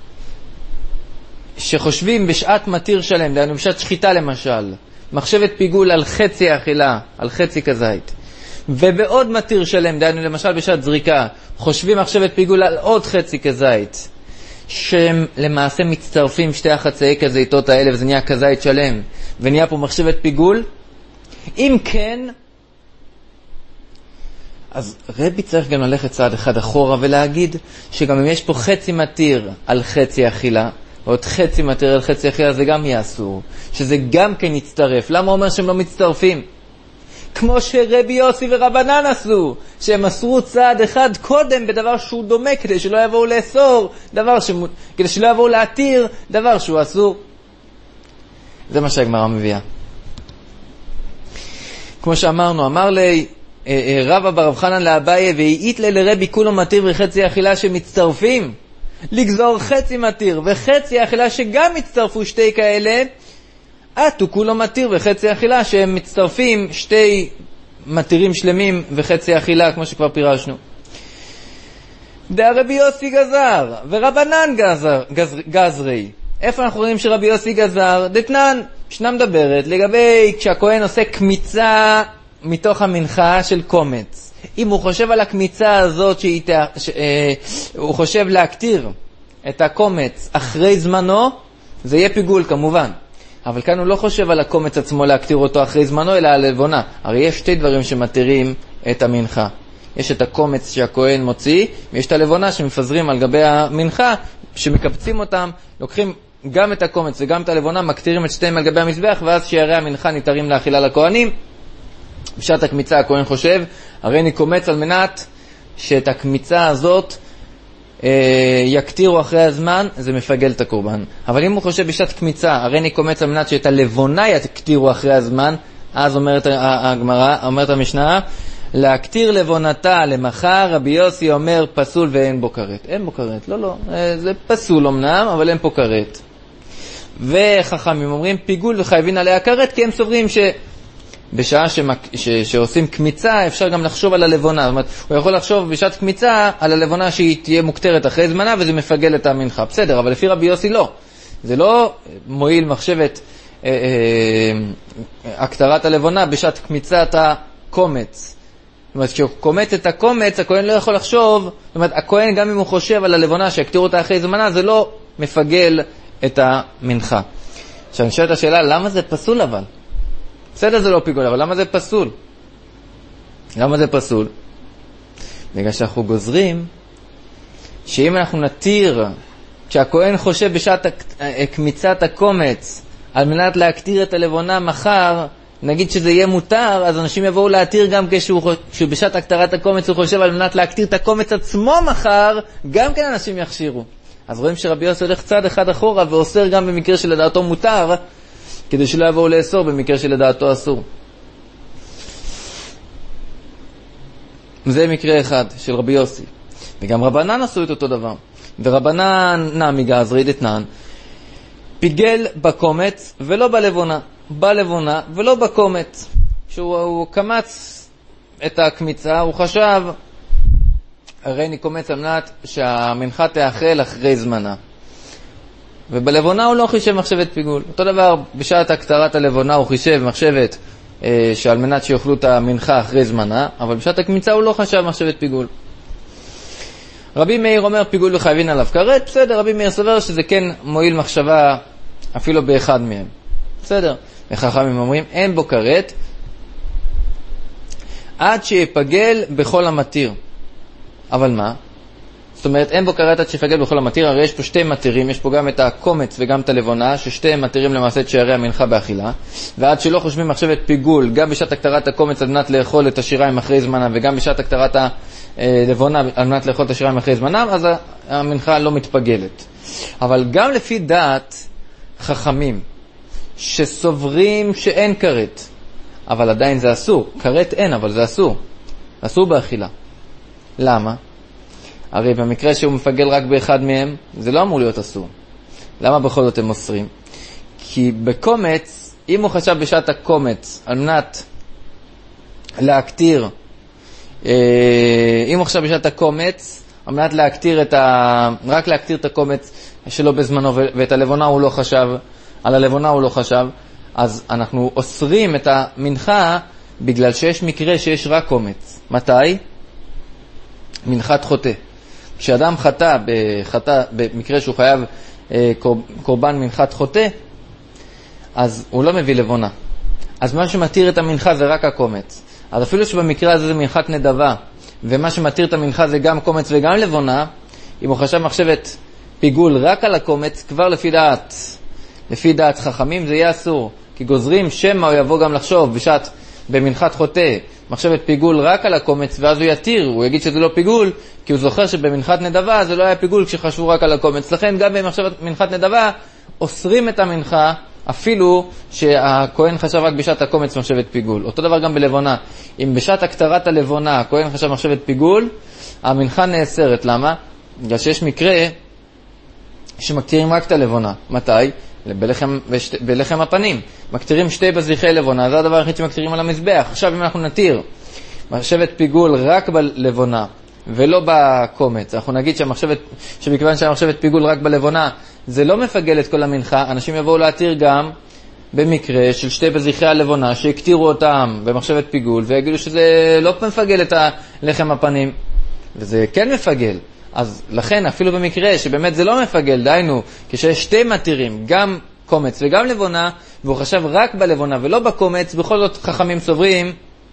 שחושבים בשעת מתיר שלם, דהיינו בשעת שחיטה למשל, מחשבת פיגול על חצי האכילה, על חצי כזית, ובעוד מתיר שלם, דהיינו למשל בשעת זריקה, חושבים מחשבת פיגול על עוד חצי כזית, שהם למעשה מצטרפים שתי החצאי כזיתות האלה, וזה נהיה כזית שלם, ונהיה פה מחשבת פיגול. אם כן, אז רבי צריך גם ללכת צעד אחד אחורה ולהגיד שגם אם יש פה חצי מתיר על חצי אכילה, ועוד חצי מתיר על חצי אכילה, זה גם יהיה אסור, שזה גם כן יצטרף. למה הוא אומר שהם לא מצטרפים? כמו שרבי יוסי ורבנן עשו, שהם אסרו צעד אחד קודם בדבר שהוא דומה, כדי שלא יבואו לאסור דבר ש... כדי שלא יבואו להתיר דבר שהוא אסור. זה מה שהגמרא מביאה. כמו שאמרנו, אמר לי רבא ברב חנן לאביי, והעית לי לרבי כולו מתיר וחצי אכילה שמצטרפים, לגזור חצי מתיר וחצי אכילה שגם מצטרפו שתי כאלה, עתו כולו מתיר וחצי אכילה שהם מצטרפים שתי מתירים שלמים וחצי אכילה, כמו שכבר פירשנו. דה רבי יוסי גזר ורבנן גזר, גזר, גזרי. איפה אנחנו רואים שרבי יוסי גזר? דתנן, משנה מדברת לגבי כשהכהן עושה קמיצה מתוך המנחה של קומץ. אם הוא חושב על הקמיצה הזאת שהיא, ש, אה, הוא חושב להקטיר את הקומץ אחרי זמנו, זה יהיה פיגול כמובן. אבל כאן הוא לא חושב על הקומץ עצמו להקטיר אותו אחרי זמנו, אלא על הלבונה. הרי יש שתי דברים שמתירים את המנחה. יש את הקומץ שהכהן מוציא, ויש את הלבונה שמפזרים על גבי המנחה, שמקפצים אותם, לוקחים גם את הקומץ וגם את הלבונה, מקטירים את שתיהם על גבי המזבח, ואז שערי המנחה ניתרים לאכילה לכהנים. בשעת הקמיצה הכהן חושב, הרי אני קומץ על מנת שאת הקמיצה הזאת אה, יקטירו אחרי הזמן, זה מפגל את הקורבן. אבל אם הוא חושב בשעת קמיצה, הרי אני קומץ על מנת שאת הלבונה יקטירו אחרי הזמן, אז אומרת הגמרא, אומרת המשנה, להקטיר לבונתה למחר, רבי יוסי אומר פסול ואין בו כרת. אין בו כרת, לא, לא, זה פסול אמנם, אבל אין פה כרת. וחכמים אומרים פיגול וחייבים עליה כרת, כי הם סוברים שבשעה שמק... ש... שעושים קמיצה אפשר גם לחשוב על הלבונה. זאת אומרת, הוא יכול לחשוב בשעת קמיצה על הלבונה שהיא תהיה מוקטרת אחרי זמנה וזה מפגל את המנחה. בסדר, אבל לפי רבי יוסי לא. זה לא מועיל מחשבת אה, אה, הקטרת הלבונה בשעת קמיצת הקומץ. זאת אומרת, כשהוא קומץ את הקומץ, הכהן לא יכול לחשוב, זאת אומרת, הכהן גם אם הוא חושב על הלבונה שיקטיר אותה אחרי זמנה, זה לא מפגל את המנחה. עכשיו אני שואל את השאלה, למה זה פסול אבל? בסדר זה לא פיגול, אבל למה זה פסול? למה זה פסול? בגלל שאנחנו גוזרים שאם אנחנו נתיר, כשהכהן חושב בשעת קמיצת הקומץ על מנת להקטיר את הלבונה מחר, נגיד שזה יהיה מותר, אז אנשים יבואו להתיר גם כשהוא, כשהוא בשעת הקטרת הקומץ הוא חושב על מנת להקטיר את הקומץ עצמו מחר, גם כן אנשים יכשירו. אז רואים שרבי יוסי הולך צד אחד אחורה ואוסר גם במקרה שלדעתו מותר, כדי שלא יבואו לאסור במקרה שלדעתו אסור. זה מקרה אחד של רבי יוסי. וגם רבנן עשו את אותו דבר. ורבנן נמי גזרי דתנן, פיגל בקומץ ולא בלבונה. בלבונה ולא בקומץ. כשהוא קמץ את הקמיצה, הוא חשב, הרי אני קומץ על מנת שהמנחה תאכל אחרי זמנה. ובלבונה הוא לא חישב מחשבת פיגול. אותו דבר, בשעת הקטרת הלבונה הוא חישב מחשבת אה, שעל מנת שיאכלו את המנחה אחרי זמנה, אבל בשעת הקמיצה הוא לא חשב מחשבת פיגול. רבי מאיר אומר פיגול וחייבים עליו כרת, בסדר, רבי מאיר סובר שזה כן מועיל מחשבה אפילו באחד מהם. בסדר. וחכמים אומרים, אין בו כרת, עד שיפגל בכל המתיר. אבל מה? זאת אומרת, אין בו כרת עד שיפגל בכל המתיר, הרי יש פה שתי מתירים, יש פה גם את הקומץ וגם את הלבונה, ששתי מתירים למעשה את שערי המנחה באכילה, ועד שלא חושבים מחשבת פיגול, גם בשעת הקטרת הקומץ על מנת לאכול את השיריים אחרי זמנם, וגם בשעת הקטרת הלבונה על מנת לאכול את השיריים אחרי זמנם, אז המנחה לא מתפגלת. אבל גם לפי דעת חכמים, שסוברים שאין כרת, אבל עדיין זה אסור. כרת אין, אבל זה אסור. אסור באכילה. למה? הרי במקרה שהוא מפגל רק באחד מהם, זה לא אמור להיות אסור. למה בכל זאת הם אוסרים? כי בקומץ, אם הוא חשב בשעת הקומץ, על מנת להקטיר, אם הוא חשב בשעת הקומץ, על מנת להקטיר את ה... רק להקטיר את הקומץ שלו בזמנו, ואת הלבונה הוא לא חשב, על הלבונה הוא לא חשב, אז אנחנו אוסרים את המנחה בגלל שיש מקרה שיש רק קומץ. מתי? מנחת חוטא. כשאדם חטא, בחטא, במקרה שהוא חייב אה, קורבן מנחת חוטא, אז הוא לא מביא לבונה. אז מה שמתיר את המנחה זה רק הקומץ. אז אפילו שבמקרה הזה זה מנחת נדבה, ומה שמתיר את המנחה זה גם קומץ וגם לבונה, אם הוא חשב מחשבת פיגול רק על הקומץ, כבר לפי דעת, לפי דעת חכמים זה יהיה אסור. כי גוזרים שמה הוא יבוא גם לחשוב בשעת, במנחת חוטא, מחשבת פיגול רק על הקומץ, ואז הוא יתיר, הוא יגיד שזה לא פיגול, כי הוא זוכר שבמנחת נדבה זה לא היה פיגול כשחשבו רק על הקומץ. לכן גם במחשבת מנחת נדבה אוסרים את המנחה, אפילו שהכהן חשב רק בשעת הקומץ מחשבת פיגול. אותו דבר גם בלבונה. אם בשעת הקטרת הלבונה הכהן חשב מחשבת פיגול, המנחה נאסרת. למה? בגלל שיש מקרה שמקטירים רק את הלבונה. מתי? בלחם, בשת, בלחם הפנים. מקטירים שתי בזיחי לבונה, זה הדבר היחיד שמקטירים על המזבח. עכשיו אם אנחנו נתיר מחשבת פיגול רק בלבונה ולא בקומץ, אנחנו נגיד שהמחשבת, שבכיוון שהמחשבת פיגול רק בלבונה, זה לא מפגל את כל המנחה, אנשים יבואו להתיר גם במקרה של שתי בזיחי הלבונה שהקטירו אותם במחשבת פיגול, ויגידו שזה לא מפגל את הלחם הפנים, וזה כן מפגל. אז לכן אפילו במקרה שבאמת זה לא מפגל, דיינו, כשיש שתי מתירים, גם קומץ וגם לבונה, והוא חשב רק בלבונה ולא בקומץ, בכל זאת חכמים סוברים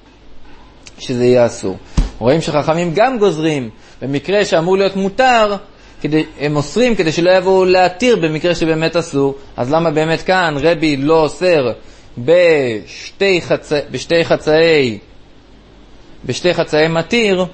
שזה יהיה אסור. רואים שחכמים גם גוזרים במקרה שאמור להיות מותר, כדי, הם אוסרים כדי שלא יבואו להתיר במקרה שבאמת אסור. אז למה באמת כאן רבי לא אוסר בשתי, חצ... בשתי חצאי בשתי חצאי מתיר,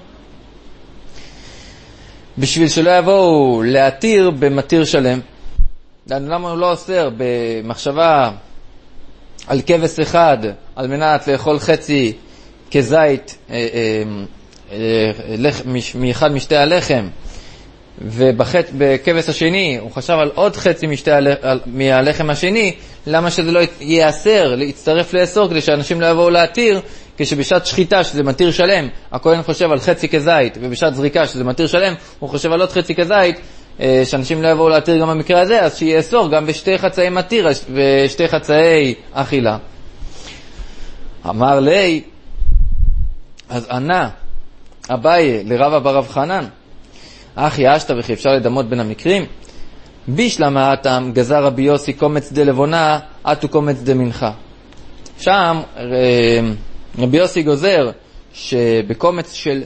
בשביל שלא יבואו להתיר במתיר שלם? למה הוא לא אוסר במחשבה על כבש אחד, על מנת לאכול חצי כזית אה, אה, אה, מאחד משתי הלחם, ובכבש השני הוא חשב על עוד חצי משתי הלחם, מהלחם השני, למה שזה לא ייאסר, להצטרף לאסור, כדי שאנשים לא יבואו להתיר, כשבשעת שחיטה, שזה מתיר שלם, הכהן חושב על חצי כזית, ובשעת זריקה, שזה מתיר שלם, הוא חושב על עוד חצי כזית, שאנשים לא יבואו להתיר גם במקרה הזה, אז שיאסור גם בשתי חצאי מתיר ושתי חצאי אכילה. אמר לי, אז ענה אביי לרבא בר רב חנן, אחי אשתא וכי אפשר לדמות בין המקרים? בישלמה אתם גזר רבי יוסי קומץ דה לבונה, אתו קומץ דה מנחה. שם רבי יוסי גוזר שבקומץ של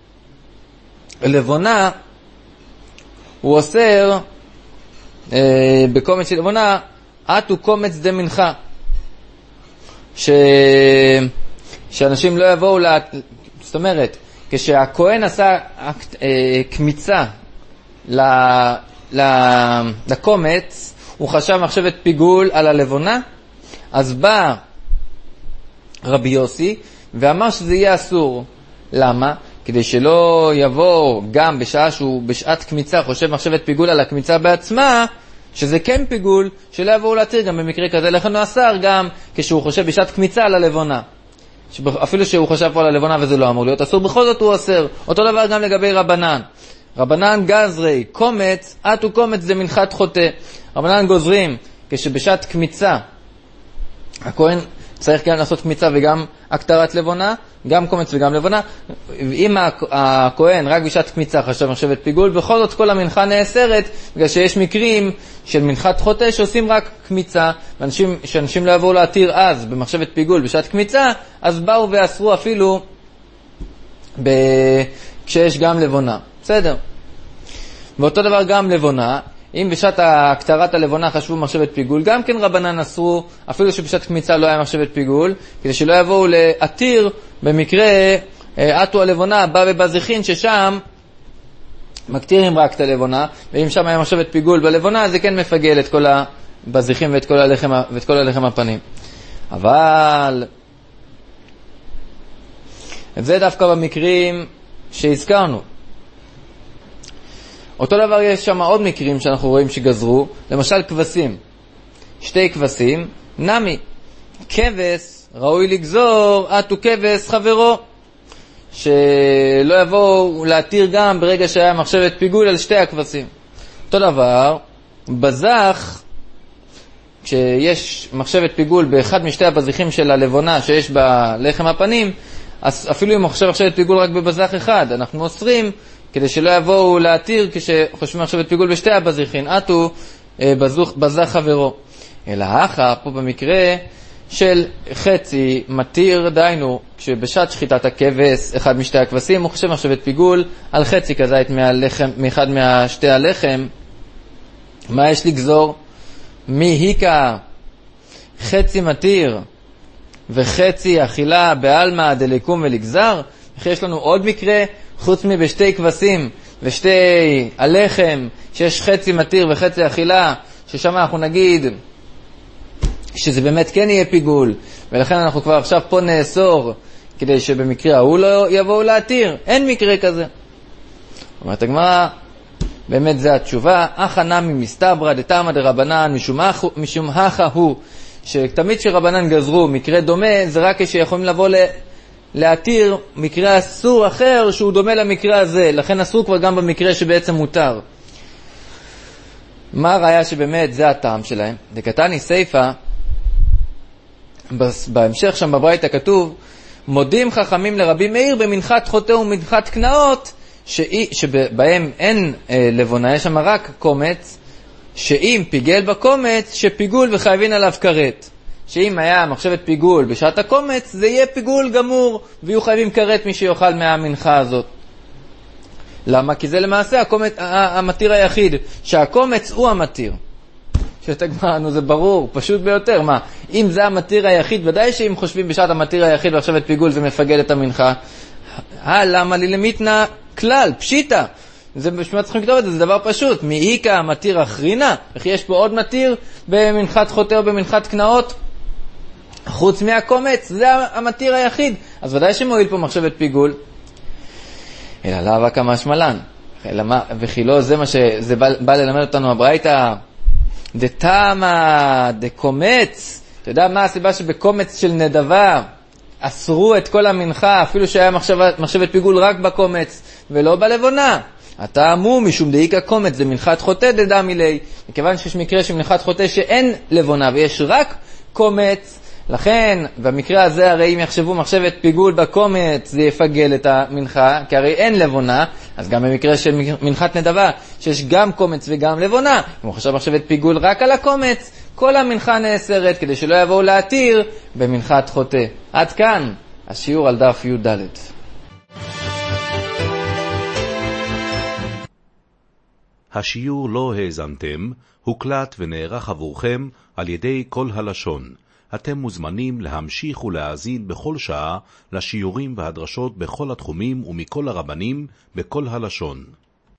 לבונה הוא אוסר אה, בקומץ של לבונה אתו קומץ דה מנחה, ש... שאנשים לא יבואו לה... זאת אומרת, כשהכהן עשה אה, קמיצה ל... ל... לקומץ, הוא חשב מחשבת פיגול על הלבונה, אז בא רבי יוסי ואמר שזה יהיה אסור. למה? כדי שלא יבוא גם בשעה שהוא בשעת קמיצה חושב מחשבת פיגול על הקמיצה בעצמה, שזה כן פיגול, שלא יבואו להתיר גם במקרה כזה. לכן הוא אסר גם כשהוא חושב בשעת קמיצה על הלבונה, אפילו שהוא חשב פה על הלבונה וזה לא אמור להיות אסור, בכל זאת הוא אסר. אותו דבר גם לגבי רבנן. רבנן גזרי קומץ אתו קומץ זה מנחת חוטא. רבנן גוזרים כשבשעת קמיצה הכהן צריך גם לעשות קמיצה וגם הקטרת לבונה, גם קומץ וגם לבונה. אם הכהן רק בשעת קמיצה חשב מחשבת פיגול, בכל זאת כל המנחה נאסרת, בגלל שיש מקרים של מנחת חוטא שעושים רק קמיצה, ואנשים, שאנשים לא יבואו להתיר אז במחשבת פיגול בשעת קמיצה, אז באו ואסרו אפילו ב... כשיש גם לבונה. בסדר. ואותו דבר גם לבונה, אם בשעת הקטרת הלבונה חשבו מחשבת פיגול, גם כן רבנן אסרו, אפילו שבשעת קמיצה לא היה מחשבת פיגול, כדי שלא יבואו להתיר במקרה אתו הלבונה בא בבזיחין, ששם מקטירים רק את הלבונה, ואם שם היה מחשבת פיגול בלבונה, זה כן מפגל את כל הבזיחים ואת כל הלחם, ואת כל הלחם הפנים. אבל זה דווקא במקרים שהזכרנו. אותו דבר יש שם עוד מקרים שאנחנו רואים שגזרו, למשל כבשים, שתי כבשים, נמי, כבש ראוי לגזור אתו כבש חברו, שלא יבואו להתיר גם ברגע שהיה מחשבת פיגול על שתי הכבשים. אותו דבר, בזח, כשיש מחשבת פיגול באחד משתי הבזיחים של הלבונה שיש בלחם הפנים, אז אפילו אם מחשב מחשבת פיגול רק בבזח אחד, אנחנו אוסרים, כדי שלא יבואו להתיר כשחושבים מחשבת פיגול בשתי הבזיחין, אתו בזח חברו. אלא אחא, פה במקרה של חצי מתיר, דיינו, כשבשעת שחיטת הכבש, אחד משתי הכבשים, הוא חושב מחשבת פיגול על חצי כזית מהלחם, מאחד מהשתי הלחם. מה יש לגזור? מי היקה חצי מתיר וחצי אכילה בעלמא דליקום ולגזר? יש לנו עוד מקרה, חוץ מבשתי כבשים ושתי הלחם, שיש חצי מתיר וחצי אכילה, ששם אנחנו נגיד שזה באמת כן יהיה פיגול, ולכן אנחנו כבר עכשיו פה נאסור, כדי שבמקרה הוא לא יבואו להתיר. אין מקרה כזה. אומרת הגמרא, באמת זה התשובה, אחא נמי מסתברא דתמא דרבנן משום הכא הוא, שתמיד שרבנן גזרו מקרה דומה, זה רק כשיכולים לבוא ל... להתיר מקרה אסור אחר שהוא דומה למקרה הזה, לכן אסור כבר גם במקרה שבעצם מותר. מה הראיה שבאמת זה הטעם שלהם? דקתני סייפה, בהמשך שם בברייתא כתוב, מודים חכמים לרבי מאיר במנחת חוטא ומנחת קנאות, שבהם אין אה, לבונה, יש שם רק קומץ, שאם פיגל בקומץ, שפיגול וחייבים עליו כרת. שאם היה מחשבת פיגול בשעת הקומץ, זה יהיה פיגול גמור, ויהיו חייבים כרת מי שיוכל מהמנחה הזאת. למה? כי זה למעשה הקומץ, המתיר היחיד, שהקומץ הוא המתיר. שתגמרנו, זה ברור, פשוט ביותר. מה? אם זה המתיר היחיד, ודאי שאם חושבים בשעת המתיר היחיד ומחשבת פיגול זה מפגל את המנחה. אה, למה לי למיתנה כלל, פשיטה. זה בשביל צריכים לכתוב את זה, זה דבר פשוט. מאיקה המתיר אחרינה, וכי יש פה עוד מתיר במנחת חוטא או במנחת קנאות? חוץ מהקומץ, זה המתיר היחיד. אז ודאי שמועיל פה מחשבת פיגול. אלא לאו כמשמע לן. וכי לא זה מה שזה בא, בא ללמד אותנו הברייתא. דתמה, דקומץ. אתה יודע מה הסיבה שבקומץ של נדבה אסרו את כל המנחה, אפילו שהיה מחשבת, מחשבת פיגול רק בקומץ, ולא בלבונה. אתה אמור משום דאיקה קומץ, זה מנחת חוטא דדה מילי. מכיוון שיש מקרה של מנחת חוטא שאין לבונה, ויש רק קומץ, לכן, במקרה הזה, הרי אם יחשבו מחשבת פיגול בקומץ, זה יפגל את המנחה, כי הרי אין לבונה, אז גם במקרה של מנחת נדבה, שיש גם קומץ וגם לבונה, אם הוא חשב מחשבת פיגול רק על הקומץ, כל המנחה נאסרת, כדי שלא יבואו להתיר במנחת חוטא. עד כאן, השיעור על דף י' ד'. השיעור לא האזנתם, הוקלט ונערך עבורכם על ידי כל הלשון. אתם מוזמנים להמשיך ולהאזין בכל שעה לשיעורים והדרשות בכל התחומים ומכל הרבנים בכל הלשון.